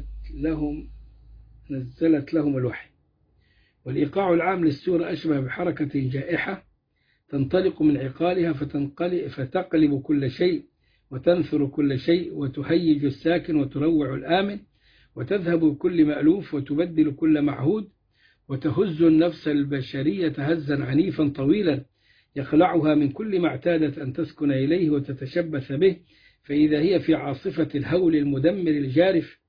لهم الوحي. والإيقاع العام للسورة أشبه بحركة جائحة تنطلق من عقالها فتقلب كل شيء وتنثر كل شيء وتهيج الساكن وتروع الآمن وتذهب بكل مألوف وتبدل كل معهود وتهز النفس البشرية هزا عنيفا طويلا يخلعها من كل ما اعتادت أن تسكن إليه وتتشبث به، فإذا هي في عاصفة الهول المدمر الجارف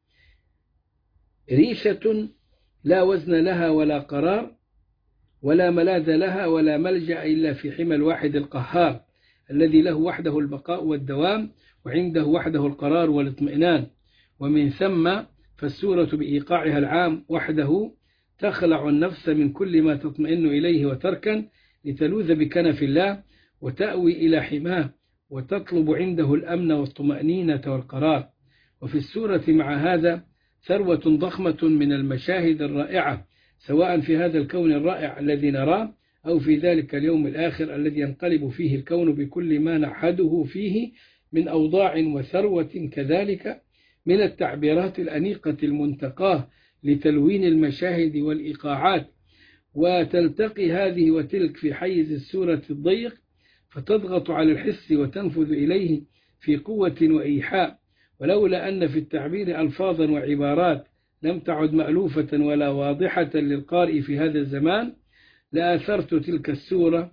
ريشة لا وزن لها ولا قرار ولا ملاذ لها ولا ملجأ إلا في حمى الواحد القهار الذي له وحده البقاء والدوام وعنده وحده القرار والاطمئنان. ومن ثم فالسورة بإيقاعها العام وحده تخلع النفس من كل ما تطمئن إليه وتركن لتلوذ بكنف الله وتأوي إلى حماه وتطلب عنده الأمن والطمأنينة والقرار. وفي السورة مع هذا ثروة ضخمة من المشاهد الرائعة سواء في هذا الكون الرائع الذي نراه أو في ذلك اليوم الآخر الذي ينقلب فيه الكون بكل ما نعهده فيه من أوضاع وثروة، كذلك من التعبيرات الأنيقة المنتقاة لتلوين المشاهد والإيقاعات. وتلتقي هذه وتلك في حيز السورة الضيق فتضغط على الحس وتنفذ إليه في قوة وإيحاء. ولولا أن في التعبير ألفاظا وعبارات لم تعد مألوفة ولا واضحة للقارئ في هذا الزمان لآثرت تلك السورة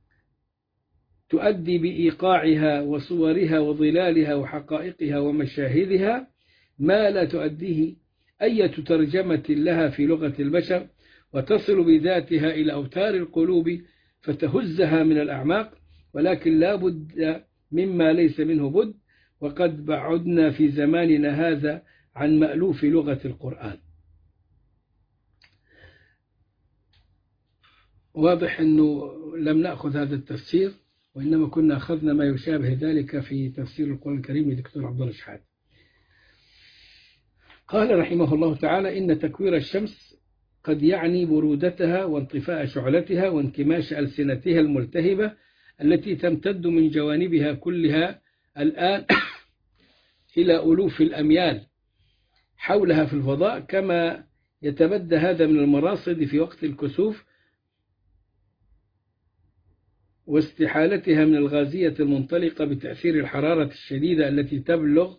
تؤدي بإيقاعها وصورها وظلالها وحقائقها ومشاهدها ما لا تؤديه أية ترجمة لها في لغة البشر، وتصل بذاتها إلى أوتار القلوب فتهزها من الأعماق، ولكن لا بد مما ليس منه بد، وقد بعدنا في زماننا هذا عن مألوف لغة القرآن. واضح أنه لم نأخذ هذا التفسير، وإنما كنا أخذنا ما يشابه ذلك في تفسير القرآن الكريم لدكتور عبد الله شحات. قال رحمه الله تعالى: إن تكوير الشمس قد يعني برودتها وانطفاء شعلتها وانكماش ألسنتها الملتهبة التي تمتد من جوانبها كلها الآن إلى ألوف الأميال حولها في الفضاء، كما يتبدى هذا من المراصد في وقت الكسوف واستحالتها من الغازية المنطلقة بتأثير الحرارة الشديدة التي تبلغ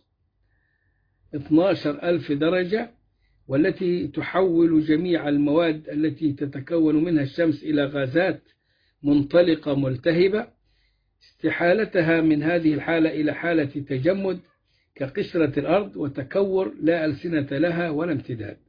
12,000 درجة، والتي تحول جميع المواد التي تتكون منها الشمس إلى غازات منطلقة ملتهبة. استحالتها من هذه الحالة إلى حالة تجمد كقشرة الأرض وتكور لا ألسنة لها ولا امتداد.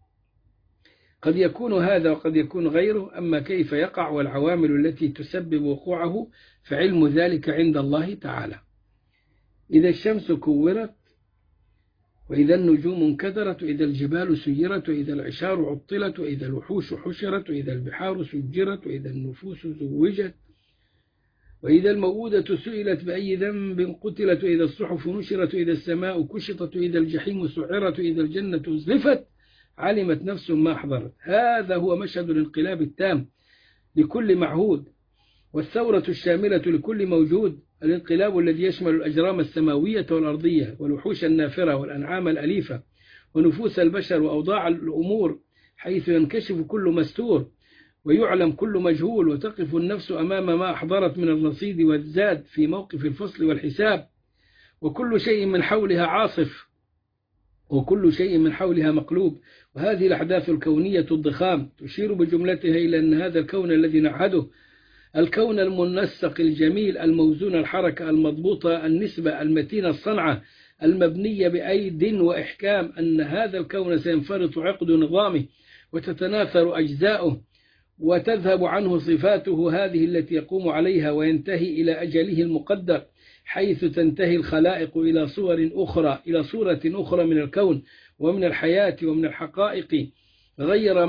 قد يكون هذا وقد يكون غيره، أما كيف يقع والعوامل التي تسبب وقوعه فعلم ذلك عند الله تعالى. إذا الشمس كورت، وإذا النجوم انكدرت، وإذا الجبال سيرت، وإذا العشار عطلت، وإذا الوحوش حشرت، وإذا البحار سجرت، وإذا النفوس زوجت، وإذا الموءودة سئلت بأي ذنب قتلت، وإذا الصحف نشرت، وإذا السماء كشطت، وإذا الجحيم سعرت، وإذا الجنة أزلفت، علمت نفس ما أحضرت. هذا هو مشهد الانقلاب التام لكل معهود، والثورة الشاملة لكل موجود، الانقلاب الذي يشمل الأجرام السماوية والأرضية والوحوش النافرة والأنعام الأليفة ونفوس البشر وأوضاع الأمور، حيث ينكشف كل مستور ويعلم كل مجهول، وتقف النفس أمام ما أحضرت من الرصيد والزاد في موقف الفصل والحساب، وكل شيء من حولها عاصف وكل شيء من حولها مقلوب. وهذه الأحداث الكونية الضخام تشير بجملتها إلى أن هذا الكون الذي نعهده، الكون المنسق الجميل الموزون الحركة المضبوطة النسبة المتينة الصنعة المبنية بأيد وإحكام، أن هذا الكون سينفرط عقد نظامه وتتناثر أجزاؤه وتذهب عنه صفاته هذه التي يقوم عليها، وينتهي إلى أجله المقدر، حيث تنتهي الخلائق إلى صورة أخرى من الكون ومن الحياة ومن الحقائق، غير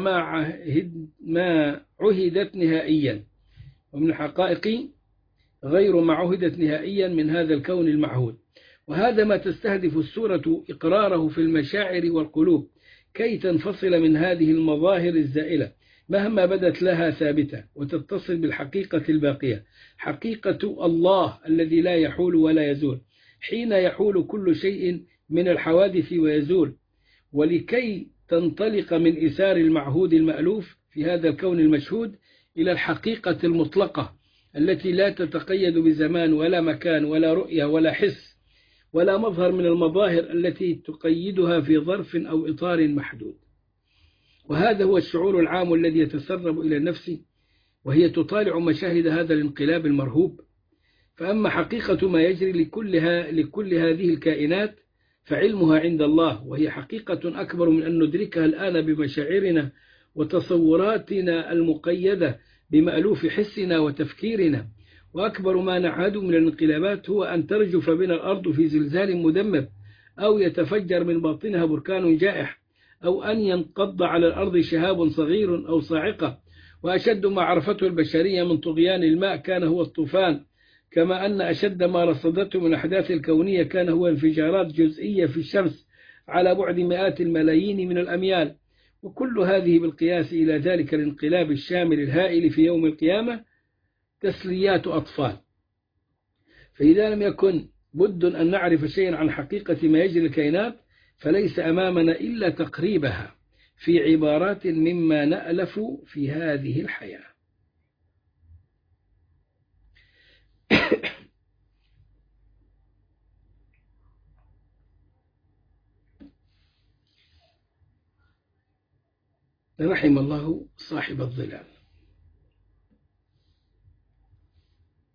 ما عهدت نهائيا، ومن الحقائق غير ما عهدت نهائيا من هذا الكون المعهود. وهذا ما تستهدف السورة إقراره في المشاعر والقلوب، كي تنفصل من هذه المظاهر الزائلة مهما بدت لها ثابتة، وتتصل بالحقيقة الباقية، حقيقة الله الذي لا يحول ولا يزول، حين يحول كل شيء من الحوادث ويزول. ولكي تنطلق من إثار المعهود المألوف في هذا الكون المشهود إلى الحقيقة المطلقة التي لا تتقيد بزمان ولا مكان ولا رؤية ولا حس ولا مظهر من المظاهر التي تقيدها في ظرف أو إطار محدود. وهذا هو الشعور العام الذي يتسرب إلى النفس وهي تطالع مشاهد هذا الانقلاب المرهوب. فأما حقيقة ما يجري لكل هذه الكائنات فعلمها عند الله، وهي حقيقة أكبر من أن ندركها الآن بمشاعرنا وتصوراتنا المقيدة بمألوف حسنا وتفكيرنا. وأكبر ما نعهد من الانقلابات هو أن ترجف بنا الأرض في زلزال مدمر، أو يتفجر من باطنها بركان جائح، أو أن ينقض على الأرض شهاب صغير أو صاعقة. وأشد ما عرفته البشرية من طغيان الماء كان هو الطوفان، كما أن أشد ما رصدته من الأحداث الكونية كان هو انفجارات جزئية في الشمس على بعد مئات الملايين من الأميال. وكل هذه بالقياس إلى ذلك الانقلاب الشامل الهائل في يوم القيامة تسليات أطفال. فإذا لم يكن بد أن نعرف شيئا عن حقيقة ما يجري الكائنات، فليس أمامنا إلا تقريبها في عبارات مما نألف في هذه الحياة. رحم الله صاحب الظلال.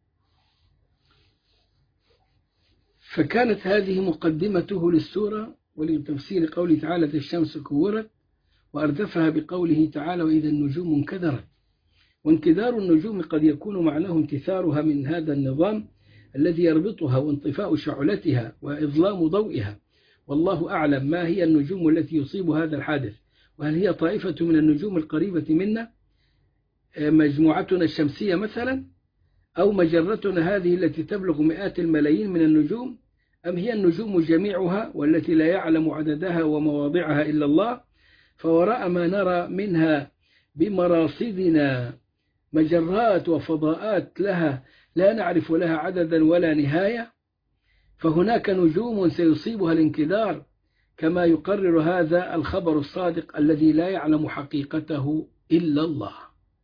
فكانت هذه مقدمته للسورة ولتفسير قوله تعالى الشمس كورت، وأردفها بقوله تعالى وإذا النجوم انكدرت. وانكدار النجوم قد يكون معناه انتثارها من هذا النظام الذي يربطها وانطفاء شعلتها وإظلام ضوئها، والله أعلم ما هي النجوم التي يصيب هذا الحادث، وهل هي طائفة من النجوم القريبة منا مجموعتنا الشمسية مثلا، أو مجرتنا هذه التي تبلغ مئات الملايين من النجوم، أم هي النجوم جميعها والتي لا يعلم عددها ومواضعها إلا الله، فوراء ما نرى منها بمراصدنا مجرات وفضاءات لها لا نعرف لها عددا ولا نهاية، فهناك نجوم سيصيبها الانكدار، كما يقرر هذا الخبر الصادق الذي لا يعلم حقيقته إلا الله.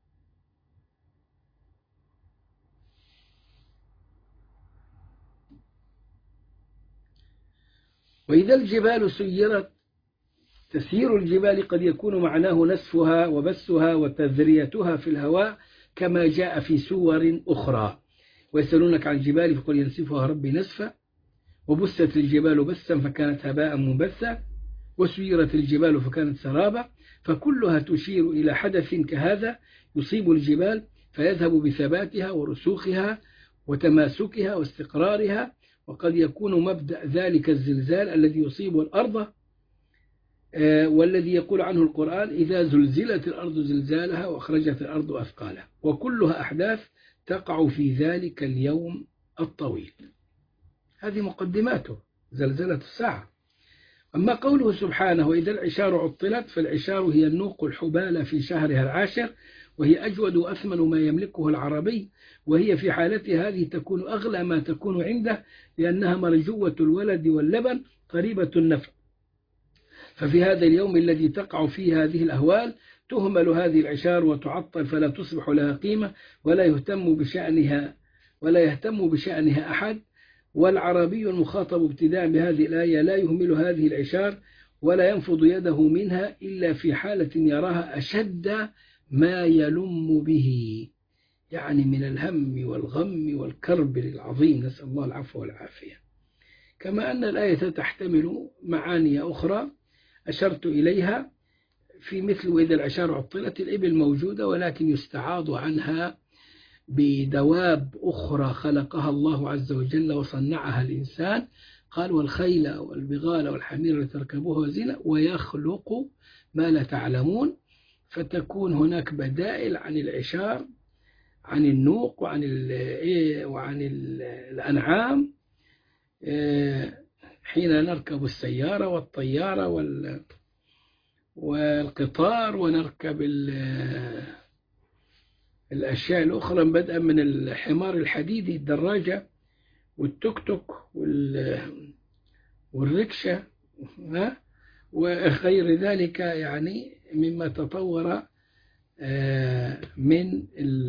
وإذا الجبال سيرت، تسيير الجبال قد يكون معناه نسفها وبثها وتذريتها في الهواء كما جاء في سور أخرى. ويسألونك عن الجبال فقل ينسفها ربي نسفا، وبست الجبال بسا فكانت هباء منبثا، وسيرت الجبال فكانت سرابا، فكلها تشير إلى حدث كهذا يصيب الجبال فيذهب بثباتها ورسوخها وتماسكها واستقرارها. وقد يكون مبدأ ذلك الزلزال الذي يصيب الأرض، والذي يقول عنه القرآن إذا زلزلت الأرض زلزالها وأخرجت الأرض أثقالها، وكلها أحداث تقع في ذلك اليوم الطويل. هذه مقدماته زلزلة الساعة. أما قوله سبحانه وإذا العشار عطلت، فالعشار هي النوق الحبالة في شهرها العاشر، وهي أجود وأثمن ما يملكه العربي، وهي في حالتها هذه تكون أغلى ما تكون عنده، لأنها مرجوة الولد واللبن قريبة النفع. ففي هذا اليوم الذي تقع فيه هذه الأهوال تهمل هذه العشار وتعطل فلا تصبح لها قيمة ولا يهتم بشأنها أحد. والعربي المخاطب ابتداء بهذه الآية لا يهمل هذه العشار ولا ينفض يده منها إلا في حالة يراها أشد ما يلم به، يعني من الهم والغم والكرب العظيم، نسأل الله العفو والعافية. كما أن الآية تحتمل معاني أخرى أشرت إليها في مثل وإذا العشار عطلت، الإبل موجودة ولكن يستعاض عنها بدواب أخرى خلقها الله عز وجل وصنعها الإنسان، قال والخيل والبغال والحمير لتركبوها وزينة ويخلق ما لا تعلمون. فتكون هناك بدائل عن العشار، عن النوق وعن الأنعام حين نركب السيارة والطيارة والقطار، ونركب الأشياء الأخرى بدءا من الحمار الحديدي الدراجة والتوك توك والركشة وغير ذلك، يعني مما تطور من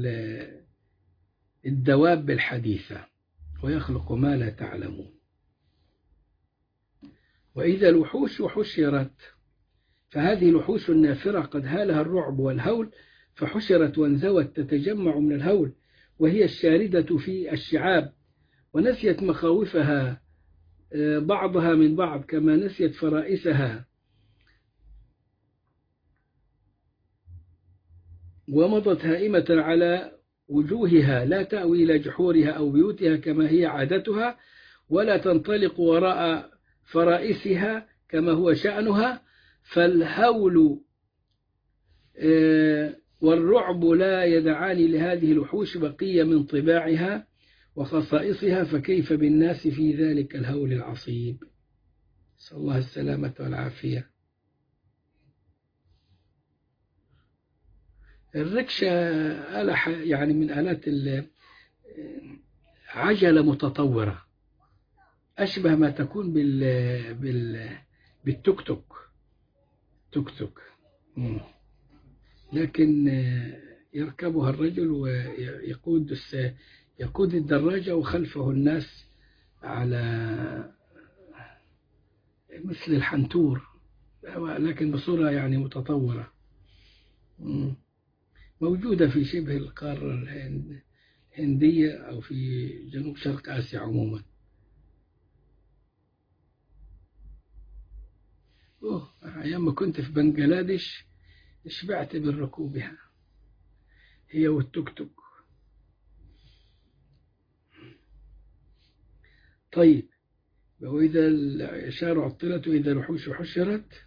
الدواب الحديثة. ويخلق ما لا تعلمون. وإذا الوحوش حشرت، فهذه الوحوش النافرة قد هالها الرعب والهول، فحشرت وانزوت تتجمع من الهول، وهي الشاردة في الشعاب، ونسيت مخاوفها بعضها من بعض كما نسيت فرائسها، ومضت هائمة على وجوهها لا تأوي إلى جحورها أو بيوتها كما هي عادتها، ولا تنطلق وراء فرائسها كما هو شأنها. فالهول والرعب لا يدعان لهذه الوحوش بقية من طباعها وخصائصها، فكيف بالناس في ذلك الهول العصيب؟ نسأل الله السلامة والعافية. الركشة آلة يعني من آلات عجلة متطورة، أشبه ما تكون بالتوك توك لكن يركبها الرجل ويقود الدراجة وخلفه الناس على مثل الحنتور، لكن بصورة يعني متطورة، موجودة في شبه القارة الهندية أو في جنوب شرق آسيا عموما. أيام ما كنت في بنجلاديش شبعت من ركوبها هي والتوك توك. طيب، وإذا العشار عطلت وإذا الوحوش حشرت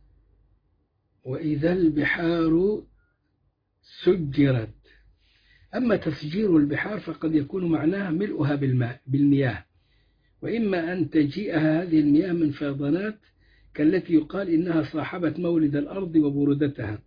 وإذا البحار سجرت. أما تسجير البحار فقد يكون معناها ملؤها بالمياه، وإما أن تجيئها هذه المياه من فيضانات كالتي يقال إنها صاحبت مولد الأرض وبرودتها.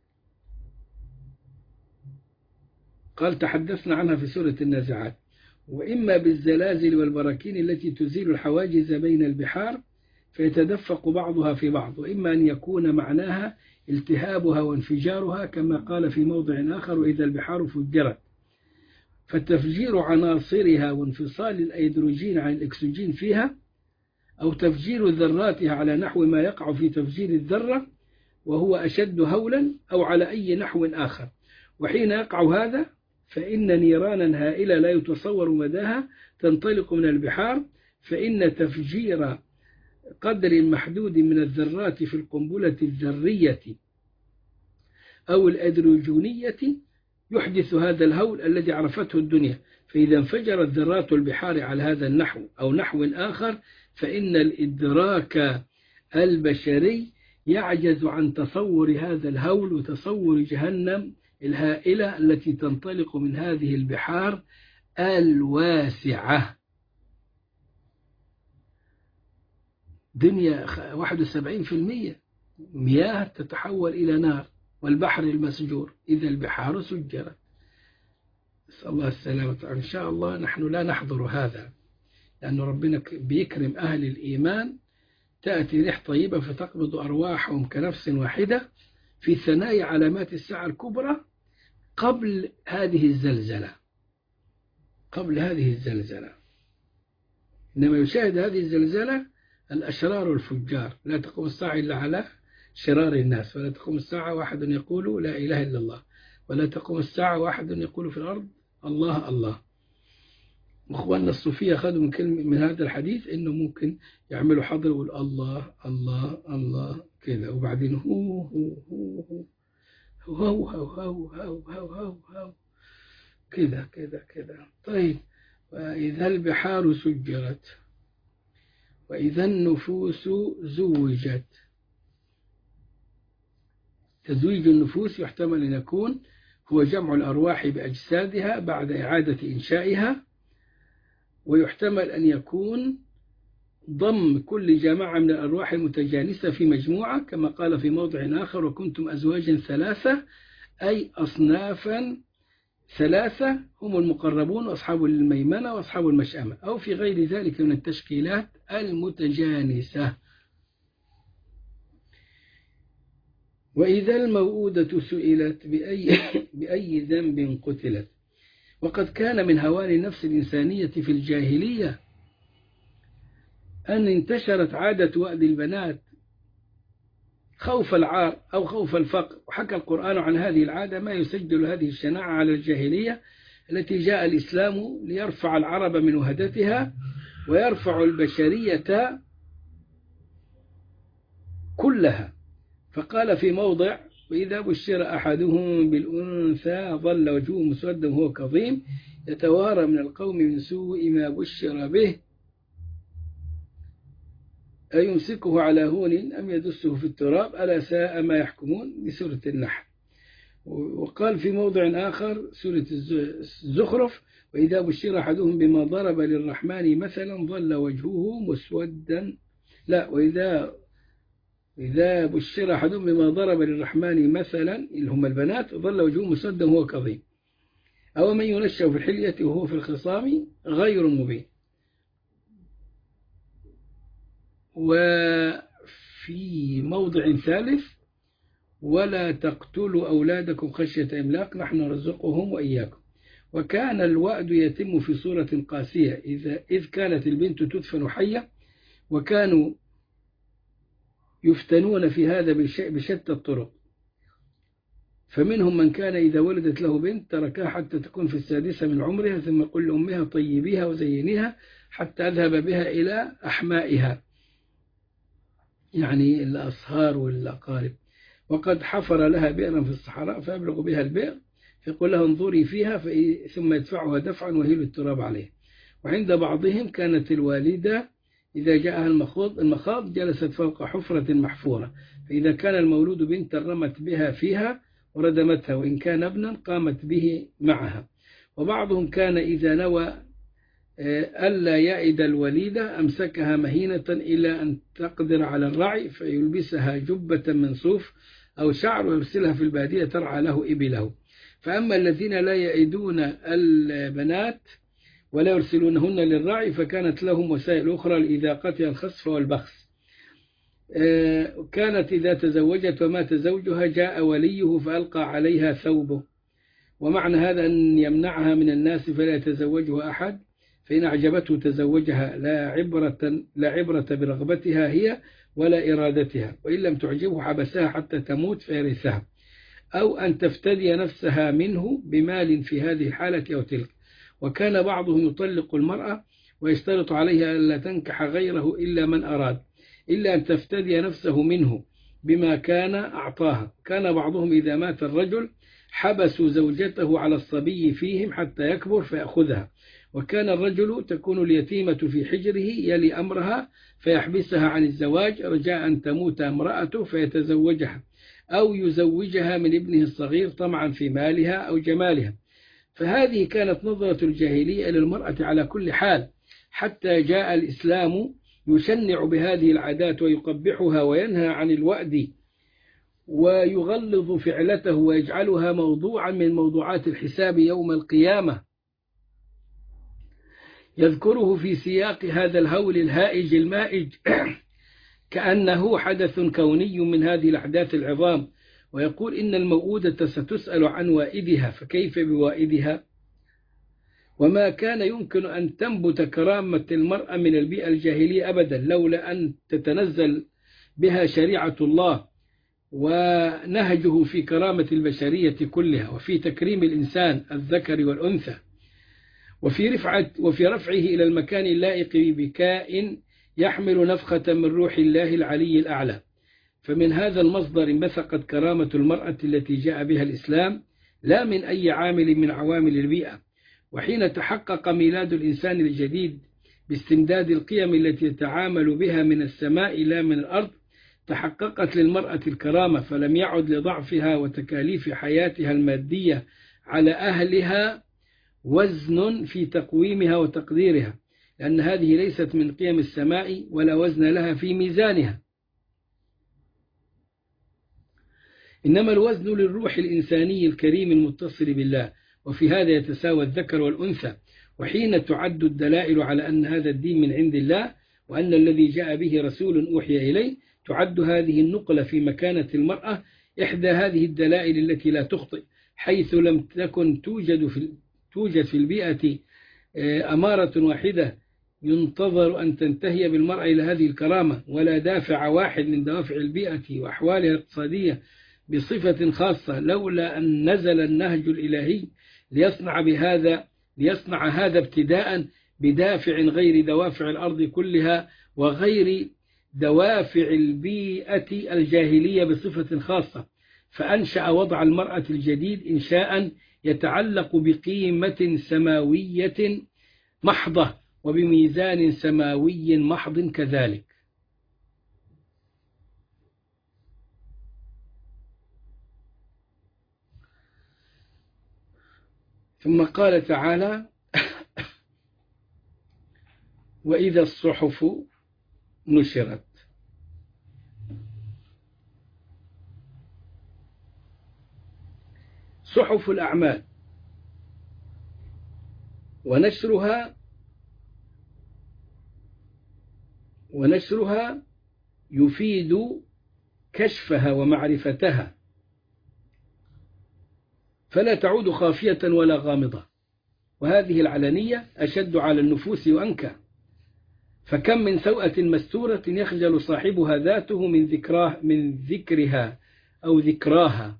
قال تحدثنا عنها في سورة النازعات. وإما بالزلازل والبراكين التي تزيل الحواجز بين البحار فيتدفق بعضها في بعض، وإما أن يكون معناها التهابها وانفجارها كما قال في موضع آخر وإذا البحار فجرت. فتفجير عناصرها وانفصال الأيدروجين عن الأكسجين فيها، أو تفجير ذراتها على نحو ما يقع في تفجير الذرة وهو أشد هولا، أو على أي نحو آخر. وحين يقع هذا فإن نيرانا هائلة لا يتصور مداها تنطلق من البحار، فإن تفجير قدر محدود من الذرات في القنبلة الذرية أو الأيدروجينية يحدث هذا الهول الذي عرفته الدنيا. فإذا انفجرت ذرات البحار على هذا النحو أو نحو آخر فإن الإدراك البشري يعجز عن تصور هذا الهول وتصور جهنم الهائلة التي تنطلق من هذه البحار الواسعة. دنيا 71% مياه تتحول إلى نار، والبحر المسجور إذا البحار سجرت. نسأل الله السلامة. إن شاء الله نحن لا نحضر هذا، لأن ربنا بيكرم أهل الإيمان، تأتي ريح طيبة فتقبض أرواحهم كنفس واحدة في ثنايا علامات الساعة الكبرى قبل هذه الزلزلة. إنما يشاهد هذه الزلزلة الأشرار الفجار. لا تقوم الساعة إلا على شرار الناس، ولا تقوم الساعة واحد يقول لا إله إلا الله، ولا تقوم الساعة واحد يقول في الأرض الله الله. أخواننا الصوفية أخذوا من كلمة من هذا الحديث إنه ممكن يعملوا حضر ويقول الله الله الله كذا، وبعدين هو هو هو هو هو هو هو هو هو هو كذا كذا كذا. طيب، وإذا البحار سجرت وإذا النفوس زوجت. تزويج النفوس يحتمل أن يكون هو جمع الأرواح بأجسادها بعد إعادة إنشائها، ويحتمل أن يكون ضم كل جماعة من الأرواح المتجانسة في مجموعة كما قال في موضع آخر وكنتم أزواجا ثلاثة، أي أصنافا ثلاثة هم المقربون وأصحاب الميمنة وأصحاب المشأمة، أو في غير ذلك من التشكيلات المتجانسة. وإذا الموءودة سئلت بأي ذنب قتلت. وقد كان من هوان النفس الإنسانية في الجاهلية أن انتشرت عادة وأد البنات خوف العار أو خوف الفقر، وحكى القرآن عن هذه العادة ما يسجل هذه الشناعة على الجاهلية التي جاء الإسلام ليرفع العرب من وهدتها ويرفع البشرية كلها. فقال في موضع وإذا بشر أحدهم بالأنثى ظل وجهه مسودا وهو كظيم يتوارى من القوم من سوء ما بشر به أيمسكه على هون أم يدسه في التراب ألا ساء ما يحكمون، بسورة النحل. وقال في موضع آخر سورة الزخرف وإذا بشر أحدهم بما ضرب للرحمن مثلا ظل وجهه مسودا، لا، وإذا بشر أحدهم بما ضرب للرحمن مثلا اللي هم البنات ظل وجهه مسودا وهو كظيم، أو من ينشأ في الحلية وهو في الخصام غير مبين. وفي موضع ثالث ولا تقتلوا أولادكم خشية إملاق نحن نرزقهم وإياكم. وكان الوأد يتم في صورة قاسية إذ كانت البنت تدفن حية، وكانوا يفتنون في هذا بشتى الطرق، فمنهم من كان إذا ولدت له بنت تركها حتى تكون في 6 من عمرها ثم يقول لأمها طيبيها وزينيها حتى أذهب بها إلى أحمائها، يعني الأصهار والأقارب. وقد حفر لها بئرا في الصحراء فيبلغ بها البئر فيقول لها انظري فيها ثم يدفعها دفعا ويهيل التراب عليه. وعند بعضهم كانت الوالدة إذا جاءها المخاض جلست فوق حفرة محفورة، فإذا كان المولود بنتا رمت بها فيها وردمتها، وإن كان ابنا قامت به معها. وبعضهم كان إذا نوى ألا يعد الوليدة أمسكها مهينة إلى أن تقدر على الرعي فيلبسها جبة من صوف أو شعر ويرسلها في البادية ترعى له إبله. فأما الذين لا يعدون البنات ولا يرسلونهن للرعي فكانت لهم وسائل أخرى لإذاقتها الخصف والبخس. كانت إذا تزوجت ومات زوجها جاء وليه فألقى عليها ثوبه، ومعنى هذا أن يمنعها من الناس فلا يتزوجها أحد، فإن أعجبته تزوجها لا عبرة برغبتها هي ولا إرادتها، وإن لم تعجبه حبسها حتى تموت فيرثها، أو أن تفتدي نفسها منه بمال في هذه الحالة أو تلك. وكان بعضهم يطلق المرأة ويشترط عليها ألا تنكح غيره إلا من أراد، إلا أن تفتدي نفسه منه بما كان أعطاها. كان بعضهم إذا مات الرجل حبسوا زوجته على الصبي فيهم حتى يكبر فيأخذها، وكان الرجل تكون اليتيمة في حجره يلي أمرها فيحبسها عن الزواج رجاء أن تموت امرأته فيتزوجها، أو يزوجها من ابنه الصغير طمعا في مالها أو جمالها. فهذه كانت نظرة الجاهلية للمرأة على كل حال، حتى جاء الإسلام يشنع بهذه العادات ويقبحها وينهى عن الوأد ويغلظ فعلته ويجعلها موضوعا من موضوعات الحساب يوم القيامة. يذكره في سياق هذا الهول الهائج المائج كأنه حدث كوني من هذه الأحداث العظام، ويقول إن الموءودة ستسأل عن وائدها، فكيف بوائدها؟ وما كان يمكن أن تنبت كرامة المرأة من البيئة الجاهلية أبدا لولا أن تتنزل بها شريعة الله ونهجه في كرامة البشرية كلها، وفي تكريم الإنسان الذكر والأنثى، وفي رفعه إلى المكان اللائق بكائن يحمل نفخة من روح الله العلي الأعلى. فمن هذا المصدر انبثقت كرامة المرأة التي جاء بها الإسلام، لا من أي عامل من عوامل البيئة. وحين تحقق ميلاد الإنسان الجديد باستمداد القيم التي يتعامل بها من السماء لا من الأرض، تحققت للمرأة الكرامة، فلم يعد لضعفها وتكاليف حياتها المادية على أهلها وزن في تقويمها وتقديرها، لأن هذه ليست من قيم السماء ولا وزن لها في ميزانها، إنما الوزن للروح الإنساني الكريم المتصل بالله، وفي هذا يتساوى الذكر والأنثى. وحين تعد الدلائل على أن هذا الدين من عند الله وأن الذي جاء به رسول أوحي إليه، تعد هذه النقلة في مكانة المرأة إحدى هذه الدلائل التي لا تخطئ، حيث لم تكن توجد في البيئة أمارة واحدة ينتظر أن تنتهي بالمرأة إلى هذه الكرامة، ولا دافع واحد من دوافع البيئة وأحوالها الاقتصادية بصفة خاصة، لولا أن نزل النهج الإلهي ليصنع هذا ابتداء بدافع غير دوافع الأرض كلها وغير دوافع البيئة الجاهلية بصفة خاصة. فأنشأ وضع المرأة الجديد إنشاء يتعلق بقيمة سماوية محضة وبميزان سماوي محض كذلك. ثم قال تعالى: وإذا الصحف نشرت. صحف الأعمال ونشرها يفيد كشفها ومعرفتها، فلا تعود خافية ولا غامضة، وهذه العلنية أشد على النفوس وأنكى. فكم من سوءة مستورة يخجل صاحبها ذاته من ذكرها أو ذكراها،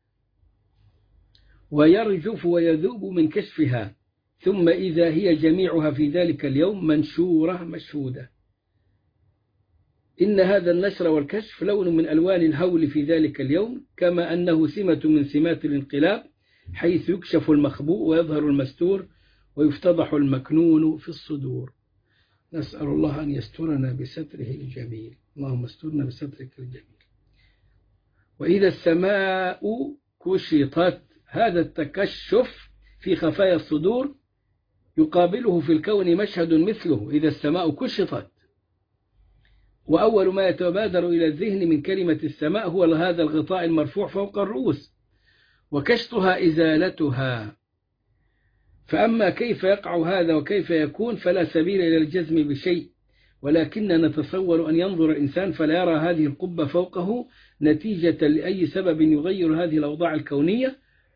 ويرجف ويذوب من كشفها، ثم إذا هي جميعها في ذلك اليوم منشورة مشهودة. إن هذا النشر والكشف لون من ألوان الهول في ذلك اليوم، كما أنه سمة من سمات الانقلاب، حيث يكشف المخبوء ويظهر المستور ويفتضح المكنون في الصدور. نسأل الله أن يسترنا بستره الجميل. اللهم استرنا بسترك الجميل. وإذا السماء كشطت، هذا التكشف في خفايا الصدور يقابله في الكون مشهد مثله، إذا السماء كشطت. وأول ما يتبادر إلى الذهن من كلمة السماء هو هذا الغطاء المرفوع فوق الرؤوس، وكشطها إزالتها. فأما كيف يقع هذا وكيف يكون فلا سبيل إلى الجزم بشيء، ولكننا نتصور أن ينظر الإنسان فلا يرى هذه القبة فوقه نتيجة لأي سبب يغير هذه الأوضاع الكونية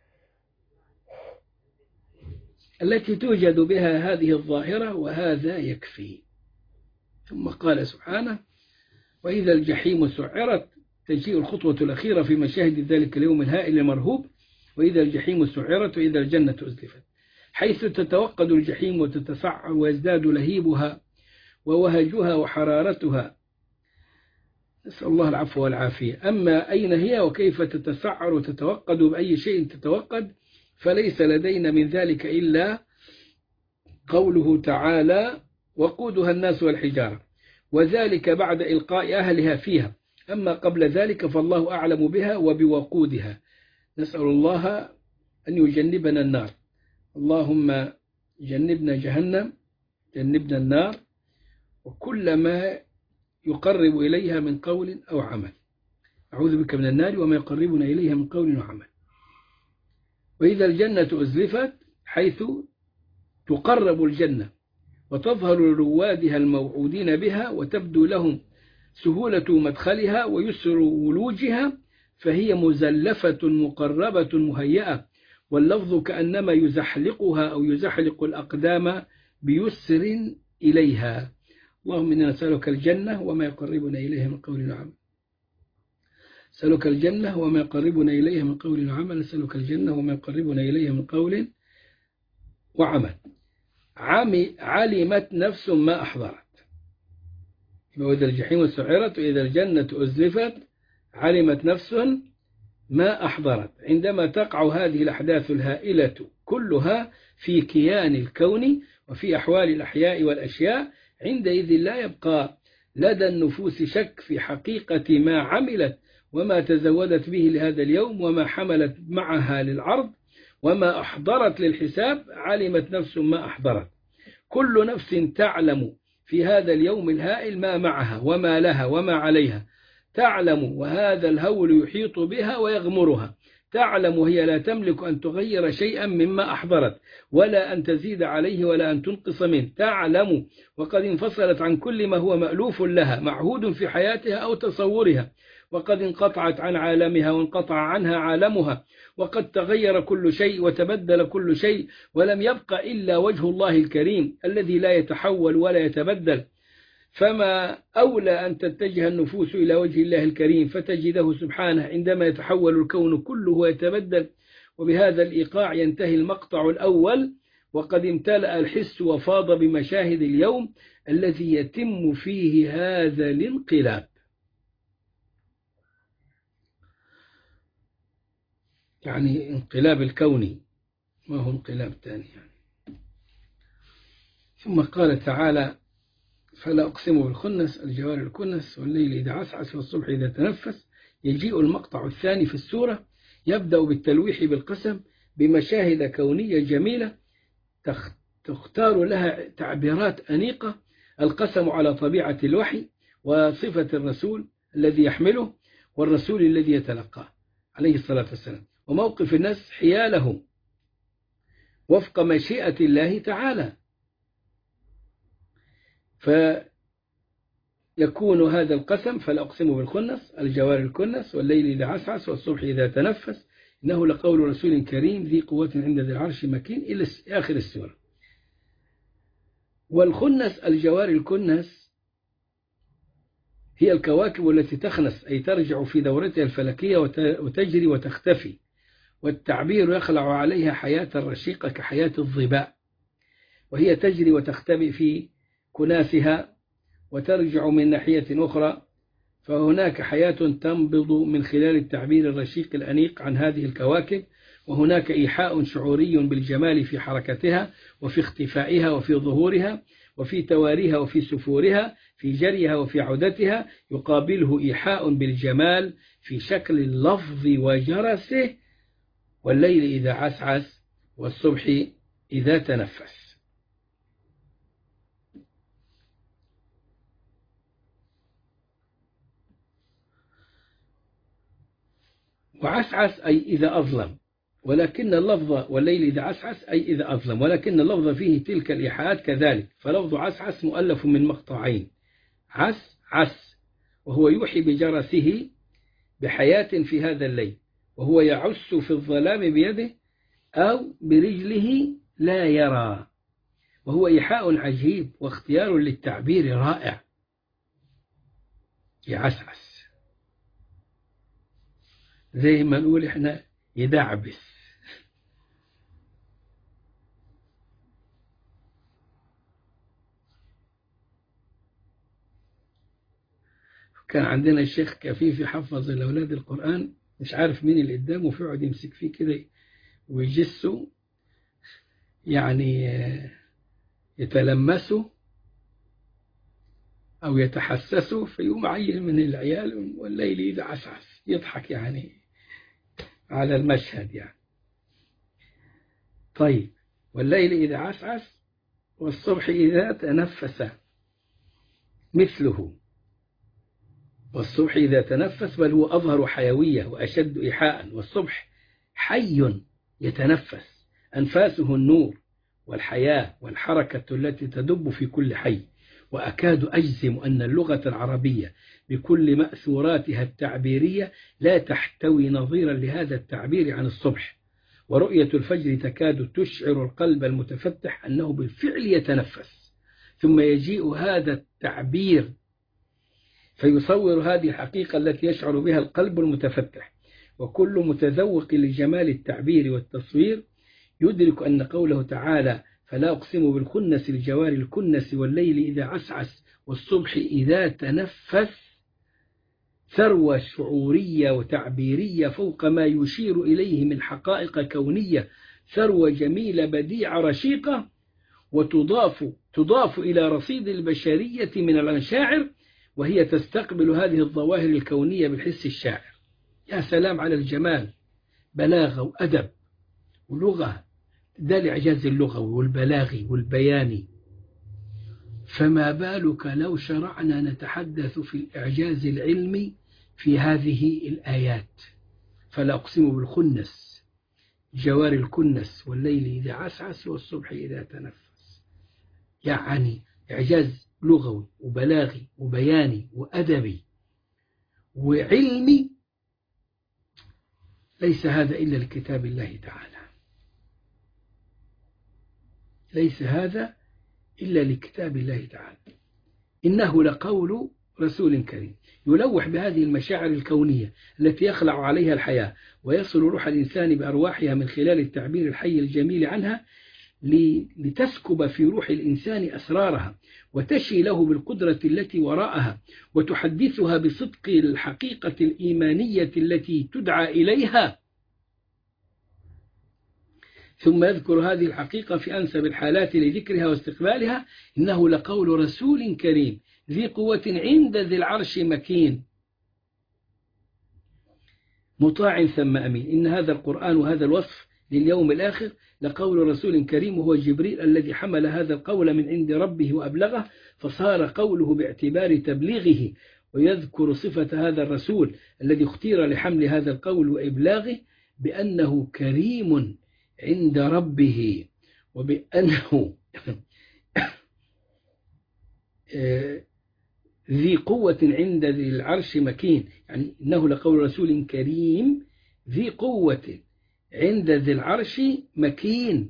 التي توجد بها هذه الظاهرة، وهذا يكفي. ثم قال سبحانه: وإذا الجحيم سعرت، تجيء الخطوة الأخيرة في مشاهد ذلك اليوم الهائل المرهوب. وإذا الجحيم سعرت وإذا الجنة أزلفت، حيث تتوقد الجحيم وتتسعر ويزداد لهيبها ووهجها وحرارتها، نسأل الله العفو والعافية. أما أين هي وكيف تتسعر وتتوقد بأي شيء تتوقد، فليس لدينا من ذلك إلا قوله تعالى: وقودها الناس والحجارة، وذلك بعد إلقاء أهلها فيها. أما قبل ذلك فالله أعلم بها وبوقودها. نسأل الله أن يجنبنا النار. اللهم جنبنا جهنم، جنبنا النار وكل ما يقرب إليها من قول أو عمل. أعوذ بك من النار وما يقربنا إليها من قول وعمل. وإذا الجنة أزلفت، حيث تقرب الجنة وتظهر لروادها الموعودين بها وتبدو لهم سهولة مدخلها ويسر ولوجها، فهي مزلفة مقربة مهيئة، واللفظ كأنما يزحلقها أو يزحلق الأقدام بيسر إليها. اللهم إنا نسألك الجنة وما يقربنا إليها من قول وعمل. نسألك الجنة وما يقربنا إليها من قول وعمل. نسألك الجنة وما يقربنا إليها من قول وعمل. علمت نفس ما أحضرت. وإذا الجحيم سعرت وإذا الجنة أزلفت، علمت نفس ما أحضرت. عندما تقع هذه الأحداث الهائلة كلها في كيان الكون وفي أحوال الأحياء والأشياء، عندئذ لا يبقى لدى النفوس شك في حقيقة ما عملت وما تزودت به لهذا اليوم وما حملت معها للعرض وما أحضرت للحساب. علمت نفس ما أحضرت. كل نفس تعلم في هذا اليوم الهائل ما معها وما لها وما عليها. تعلم وهذا الهول يحيط بها ويغمرها. تعلم هي لا تملك أن تغير شيئا مما أحضرت ولا أن تزيد عليه ولا أن تنقص منه. تعلم وقد انفصلت عن كل ما هو مألوف لها معهود في حياتها أو تصورها، وقد انقطعت عن عالمها وانقطع عنها عالمها، وقد تغير كل شيء وتبدل كل شيء، ولم يبق إلا وجه الله الكريم الذي لا يتحول ولا يتبدل. فما أولى أن تتجه النفوس إلى وجه الله الكريم فتجده سبحانه عندما يتحول الكون كله ويتبدل. وبهذا الإيقاع ينتهي المقطع الأول، وقد امتلأ الحس وفاض بمشاهد اليوم الذي يتم فيه هذا الانقلاب. يعني انقلاب الكوني، ما هو انقلاب ثاني يعني. ثم قال تعالى: فلا أقسم بالخنس الجوار الكنس والليل إذا عسعس والصبح إذا تنفس. يجيء المقطع الثاني في السورة يبدأ بالتلويح بالقسم بمشاهد كونية جميلة تختار لها تعبيرات أنيقة. القسم على طبيعة الوحي وصفة الرسول الذي يحمله والرسول الذي يتلقاه عليه الصلاة والسلام، وموقف الناس حياله وفق مشيئة الله تعالى. فيكون هذا القسم: فلا أقسم بالخنس الجوار الكنس والليل إذا عسعس والصبح إذا تنفس إنه لقول رسول كريم ذي قوة عند ذي العرش مكين إلى آخر السورة. والخنس الجوار الكنس هي الكواكب التي تخنس، أي ترجع في دورتها الفلكية وتجري وتختفي، والتعبير يخلع عليها حياة رشيقة كحياة الظباء، وهي تجري وتختفي في كناسها وترجع من ناحية أخرى فهناك حياة تنبض من خلال التعبير الرشيق الأنيق عن هذه الكواكب، وهناك إيحاء شعوري بالجمال في حركتها وفي اختفائها وفي ظهورها وفي تواريها وفي سفورها، في جريها وفي عودتها، يقابله إيحاء بالجمال في شكل اللفظ وجرسه: والليل إذا عسعس والصبح إذا تنفس. وعسعس أي إذا أظلم، ولكن اللفظ والليل إذا عسعس أي إذا أظلم، ولكن اللفظ فيه تلك الإيحاءات كذلك. فلفظ عسعس مؤلف من مقطعين: عس عس، وهو يوحي بجرسه بحياة في هذا الليل، وهو يعس في الظلام بيده أو برجله لا يرى، وهو إيحاء عجيب واختيار للتعبير رائع. يعسعس زي ما نقول إحنا يدعبس. كان عندنا الشيخ كفيف يحفظ الأولاد القرآن، مش عارف مين اللي قدامه، فيقعد يمسك فيه كده ويجسه، يعني يتلمسه أو يتحسسه، فيقوم عيل من العيال: والليل إذا عسعس، يضحك يعني على المشهد يعني. طيب، والليل إذا عسعس والصبح إذا تنفس مثله. والصبح إذا تنفس، بل هو أظهر حيوية وأشد إيحاء. والصبح حي يتنفس، أنفاسه النور والحياة والحركة التي تدب في كل حي. وأكاد أجزم أن اللغة العربية بكل مأثوراتها التعبيرية لا تحتوي نظيرا لهذا التعبير عن الصبح. ورؤية الفجر تكاد تشعر القلب المتفتح أنه بالفعل يتنفس، ثم يجيء هذا التعبير فيصور هذه الحقيقة التي يشعر بها القلب المتفتح. وكل متذوق لجمال التعبير والتصوير يدرك أن قوله تعالى: فلا أقسم بالخنس الجوار الكنس والليل إذا عسعس والصبح إذا تنفس، ثروة شعورية وتعبيرية فوق ما يشير إليه من حقائق كونية، ثروة جميلة بديعة رشيقة، وتضاف إلى رصيد البشرية من المشاعر، وهي تستقبل هذه الظواهر الكونية بالحس الشاعر. يا سلام على الجمال، بلاغة وأدب ولغة، ده الإعجاز اللغوي والبلاغي والبياني. فما بالك لو شرعنا نتحدث في الإعجاز العلمي في هذه الآيات: فلا أقسم بالخنس جوار الكنس والليل إذا عسعس والصبح إذا تنفس. يعني إعجاز لغوي وبلاغي وبياني وأدبي وعلمي، ليس هذا إلا لكتاب الله تعالى، ليس هذا إلا لكتاب الله تعالى. إنه لقول رسول كريم يلوح بهذه المشاعر الكونية التي يخلع عليها الحياة، ويصل روح الإنسان بأرواحها من خلال التعبير الحي الجميل عنها، لتسكب في روح الإنسان أسرارها، وتشي له بالقدرة التي وراءها، وتحدثها بصدق الحقيقة الإيمانية التي تدعى إليها. ثم يذكر هذه الحقيقة في أنسب الحالات لذكرها واستقبالها: إنه لقول رسول كريم ذي قوة عند ذي العرش مكين مطاع ثم أمين. إن هذا القرآن وهذا الوصف لليوم الآخر لقول رسول كريم، وهو جبريل الذي حمل هذا القول من عند ربه وأبلغه، فصار قوله باعتبار تبليغه. ويذكر صفة هذا الرسول الذي اختير لحمل هذا القول وإبلاغه بأنه كريم عند ربه، وبأنه ذي قوة عند ذي العرش مكين. يعني إنه لقول رسول كريم ذي قوة عند ذي العرش مكين،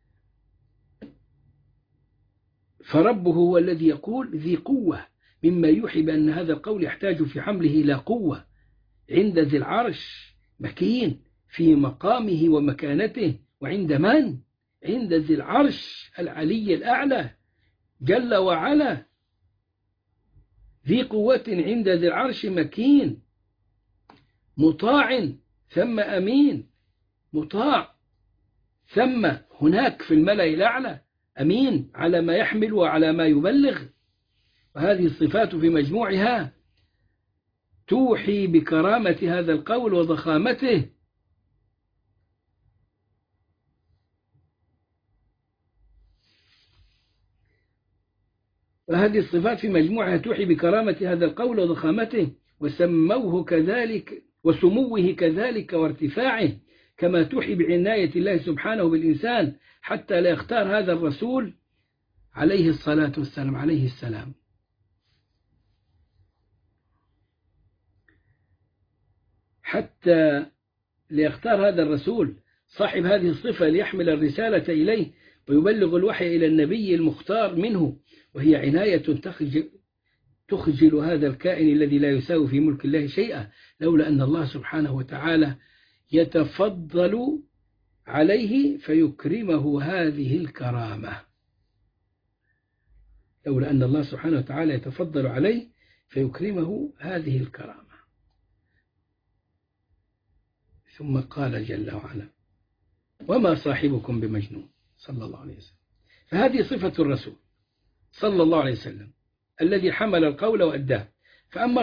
فربه هو الذي يقول ذي قوة، مما يوحي بأن هذا القول يحتاج في حمله إلى قوة. عند ذي العرش مكين في مقامه ومكانته، وعند من؟ عند ذي العرش العلي الأعلى جل وعلا. ذي قوة عند ذي العرش مكين مطاع ثم أمين. مطاع ثم هناك في الملأ الأعلى أمين على ما يحمل وعلى ما يبلغ. وهذه الصفات في مجموعها توحي بكرامة هذا القول وضخامته. وهذه الصفات في مجموعها توحي بكرامة هذا القول وضخامته، وسموه كذلك وسموه كذلك وارتفاعه، كما توحي بعناية الله سبحانه بالإنسان حتى لا يختار هذا الرسول عليه الصلاة والسلام عليه السلام حتى ليختار هذا الرسول صاحب هذه الصفة ليحمل الرسالة إليه ويبلغ الوحي إلى النبي المختار منه، وهي عناية تخجل هذا الكائن الذي لا يساوي في ملك الله شيئا، لولا أن الله سبحانه وتعالى يتفضل عليه فيكرمه هذه الكرامة. لولا أن الله سبحانه وتعالى يتفضل عليه فيكرمه هذه الكرامة. ثم قال جل وعلا: وما صاحبكم بمجنون صلى الله عليه وسلم. فهذه صفة الرسول صلى الله عليه وسلم الذي حمل القول وأداه. فأما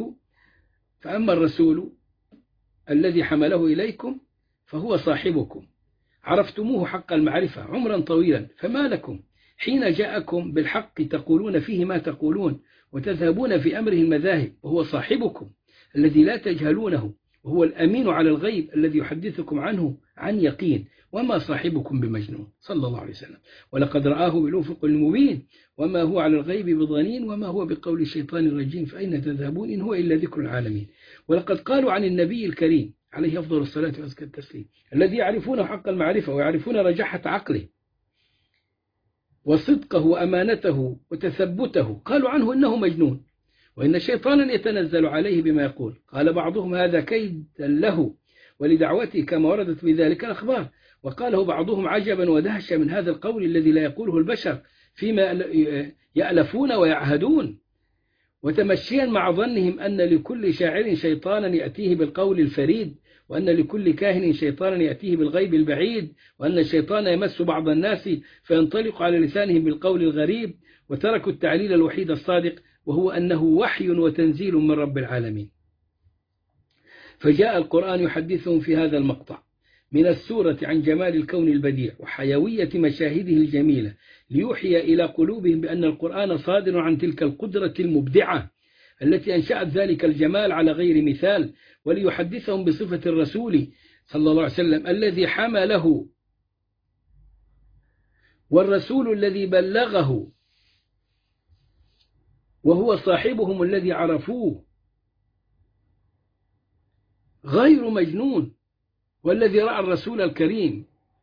الرسول الذي حمله إليكم فهو صاحبكم، عرفتموه حق المعرفة عمرا طويلا، فما لكم حين جاءكم بالحق تقولون فيه ما تقولون وتذهبون في أمره المذاهب، وهو صاحبكم الذي لا تجهلونه، وهو الأمين على الغيب الذي يحدثكم عنه عن يقين. وما صاحبكم بمجنون صلى الله عليه وسلم، ولقد رآه بالأفق المبين، وما هو على الغيب بضنين، وما هو بقول الشيطان الرجيم، فأين تذهبون إن هو إلا ذكر العالمين. ولقد قالوا عن النبي الكريم عليه أفضل الصلاة وأزكى التسليم الذي يعرفونه حق المعرفة ويعرفون رجاحة عقله وصدقه وأمانته وتثبته، قالوا عنه إنه مجنون وإن شيطانا يتنزل عليه بما يقول. قال بعضهم هذا كيد له ولدعوته كما وردت بذلك الأخبار، وقاله بعضهم عجبا ودهشا من هذا القول الذي لا يقوله البشر فيما يألفون ويعهدون، وتمشيا مع ظنهم أن لكل شاعر شيطانا يأتيه بالقول الفريد، وأن لكل كاهن شيطانا يأتيه بالغيب البعيد، وأن الشيطان يمس بعض الناس فينطلق على لسانهم بالقول الغريب، وتركوا التعليل الوحيد الصادق، وهو أنه وحي وتنزيل من رب العالمين. فجاء القرآن يحدثهم في هذا المقطع من السورة عن جمال الكون البديع وحيوية مشاهده الجميلة، ليوحي إلى قلوبهم بأن القرآن صادر عن تلك القدرة المبدعة التي أنشأت ذلك الجمال على غير مثال، وليحدثهم بصفة الرسول صلى الله عليه وسلم الذي حمله، والرسول الذي بلغه، وهو صاحبهم الذي عرفوه، غير مجنون. والذي رأى الرسول الكريم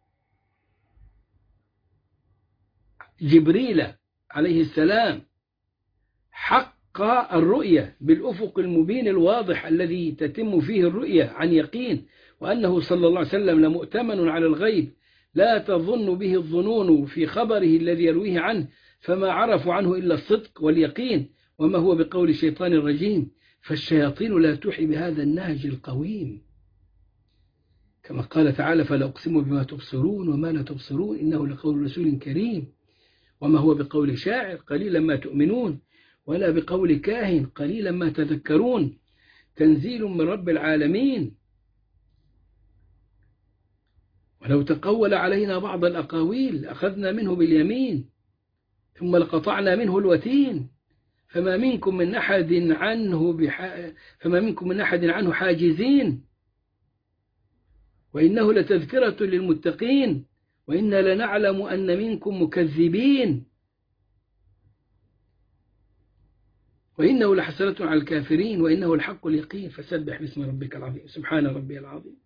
جبريل عليه السلام حق الرؤية بالأفق المبين الواضح الذي تتم فيه الرؤية عن يقين، وأنه صلى الله عليه وسلم لمؤتمن على الغيب لا تظن به الظنون في خبره الذي يرويه عنه، فما عرفوا عنه إلا الصدق واليقين، وما هو بقول الشيطان الرجيم. فالشياطين لا توحي بهذا النهج القويم، كما قال تعالى: فلا أقسم بما تبصرون وما لا تبصرون إنه لقول رسول كريم، وما هو بقول شاعر قليلا ما تؤمنون ولا بقول كاهن قليلا ما تذكرون، تنزيل من رب العالمين. ولو تقول علينا بعض الأقاويل أخذنا منه باليمين ثم لقطعنا منه الوتين، فما منكم من أحد عنه حاجزين، وإنه لتذكرة للمتقين وإنا لنعلم أن منكم مكذبين وإنه لحسرة على الكافرين وإنه الحق اليقين فسبح باسم ربك العظيم. سبحان ربي العظيم.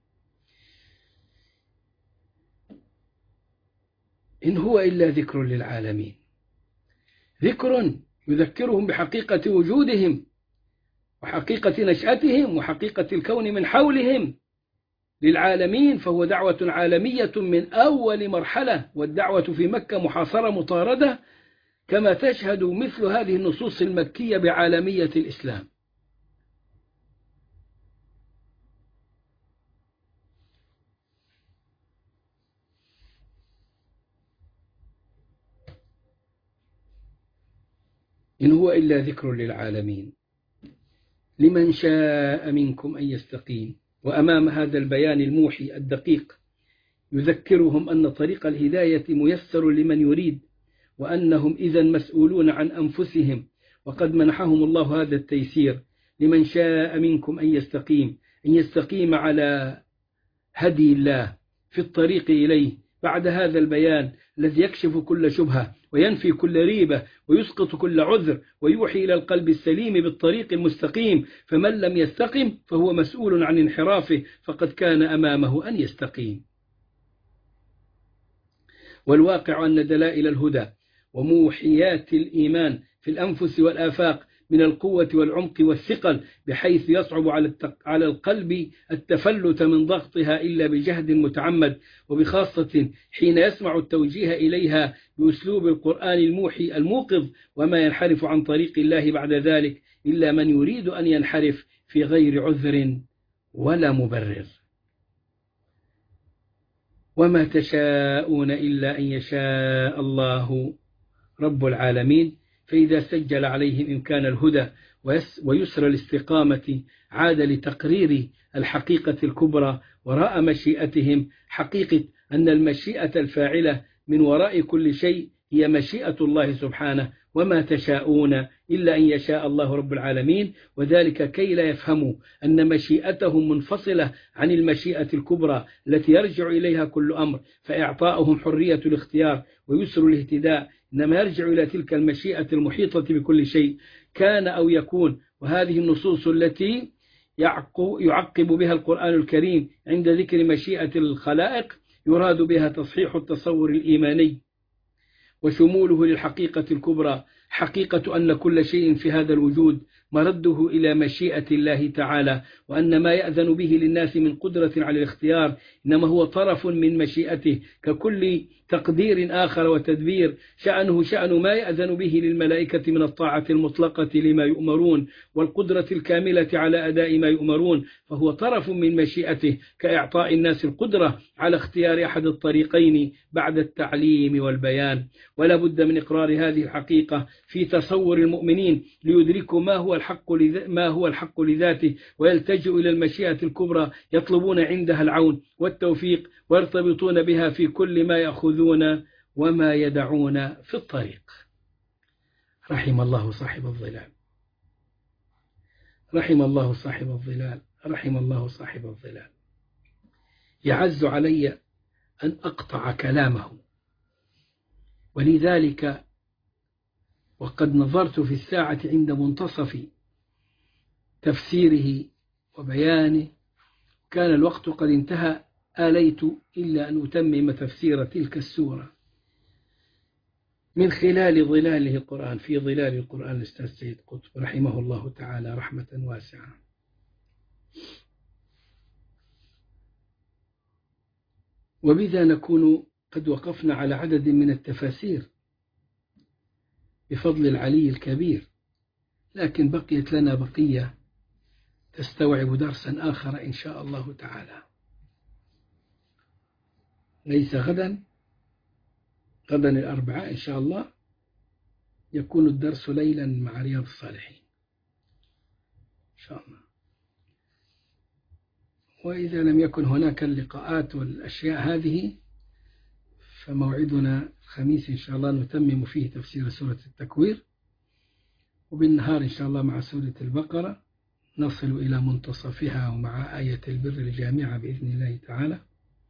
إن هو إلا ذكر للعالمين، ذكر يذكرهم بحقيقة وجودهم وحقيقة نشأتهم وحقيقة الكون من حولهم للعالمين، فهو دعوة عالمية من أول مرحلة، والدعوة في مكة محاصرة مطاردة كما تشهد مثل هذه النصوص المكية بعالمية الإسلام. إن هو إلا ذكر للعالمين لمن شاء منكم أن يستقيم. وأمام هذا البيان الموحي الدقيق يذكرهم أن طريق الهداية ميسر لمن يريد، وأنهم إذا مسؤولون عن أنفسهم، وقد منحهم الله هذا التيسير لمن شاء منكم أن يستقيم على هدي الله في الطريق إليه. بعد هذا البيان الذي يكشف كل شبهة وينفي كل ريبة ويسقط كل عذر ويوحي إلى القلب السليم بالطريق المستقيم، فمن لم يستقم فهو مسؤول عن انحرافه، فقد كان أمامه أن يستقيم. والواقع أن دلائل الهدى وموحيات الإيمان في الأنفس والآفاق من القوة والعمق والثقل، بحيث يصعب على القلب التفلت من ضغطها إلا بجهد متعمد، وبخاصة حين يسمع التوجيه إليها بأسلوب القرآن الموحي الموقظ، وما ينحرف عن طريق الله بعد ذلك إلا من يريد أن ينحرف في غير عذر ولا مبرر. وما تشاءون إلا أن يشاء الله رب العالمين. فإذا سجل عليهم إمكان الهدى ويسر الاستقامة عاد لتقرير الحقيقة الكبرى وراء مشيئتهم، حقيقة أن المشيئة الفاعلة من وراء كل شيء هي مشيئة الله سبحانه. وما تشاءون إلا أن يشاء الله رب العالمين، وذلك كي لا يفهموا أن مشيئتهم منفصلة عن المشيئة الكبرى التي يرجع إليها كل أمر، فإعطاؤهم حرية الاختيار ويسر الاهتداء إنما يرجع إلى تلك المشيئة المحيطة بكل شيء كان أو يكون. وهذه النصوص التي يعقب بها القرآن الكريم عند ذكر مشيئة الخلائق يراد بها تصحيح التصور الإيماني وشموله للحقيقة الكبرى، حقيقة أن كل شيء في هذا الوجود مرده إلى مشيئة الله تعالى، وأن ما يأذن به للناس من قدرة على الاختيار إنما هو طرف من مشيئته، ككل تقدير آخر وتدبير شأنه شأن ما يأذن به للملائكة من الطاعة المطلقة لما يؤمرون والقدرة الكاملة على أداء ما يؤمرون، فهو طرف من مشيئته كإعطاء الناس القدرة على اختيار أحد الطريقين بعد التعليم والبيان. ولا بد من إقرار هذه الحقيقة في تصور المؤمنين ليدركوا ما هو الحق لذاته، ويلتجئوا إلى المشيئة الكبرى يطلبون عندها العون والتوفيق، ويرتبطون بها في كل ما يأخذون وما يدعون في الطريق. رحم الله صاحب الظلال، رحم الله صاحب الظلال، رحم الله صاحب الظلال. يعز علي أن أقطع كلامه، ولذلك وقد نظرت في الساعة عند منتصف تفسيره وبيانه كان الوقت قد انتهى، آليت إلا أن أتمم تفسير تلك السورة من خلال ظلاله القرآن في ظلال القرآن الأستاذ سيد قطب رحمه الله تعالى رحمة واسعة. وبذا نكون قد وقفنا على عدد من التفاسير بفضل العلي الكبير، لكن بقيت لنا بقية تستوعب درسا آخر إن شاء الله تعالى، ليس غدا الأربعاء إن شاء الله يكون الدرس ليلا مع رياض الصالحين إن شاء الله. وإذا لم يكن هناك اللقاءات والأشياء هذه فموعدنا الخميس إن شاء الله نتمم فيه تفسير سورة التكوير، وبالنهار إن شاء الله مع سورة البقرة نصل إلى منتصفها ومع آية البر الجامعة بإذن الله تعالى.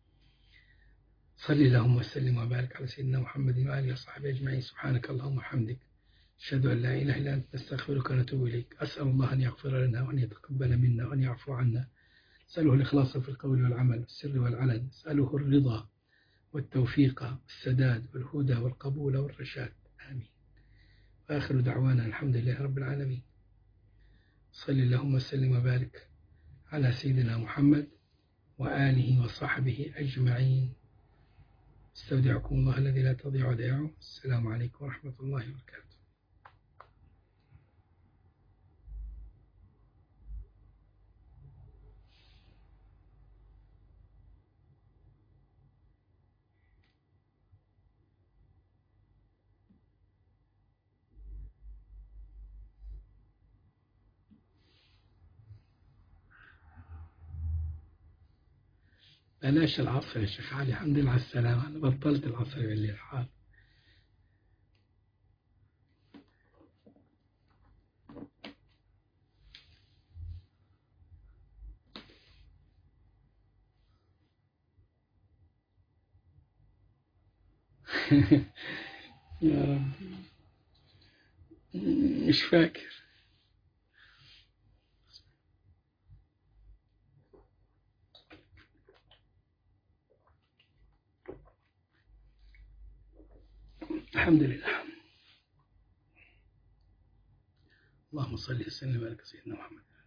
صلي اللهم وسلم وبارك على سيدنا محمد وآله وصحبه أجمعين. سبحانك اللهم وبحمدك أشهد أن لا إله إلا أنت نستغفرك ونتوب إليك. أسأل الله أن يغفر لنا وأن يتقبل منا وأن يعفو عنا. أسأله الإخلاص في القول والعمل والسر والعلن. أسأله الرضا والتوفيق والسداد والهدى والقبول والرشاد، آمين. وآخر دعوانا الحمد لله رب العالمين. صلى اللهم وسلم وبارك على سيدنا محمد وآله وصحبه أجمعين. استودعكم الله الذي لا تضيع ودائعه. السلام عليكم ورحمة الله وبركاته. بلاش العصر يا شيخ علي، الحمد لله على السلامة، أنا بطلت العصر بالليل حال. يا رب مش فاكر. الحمد لله. اللهم صل وسلم على سيدنا محمد.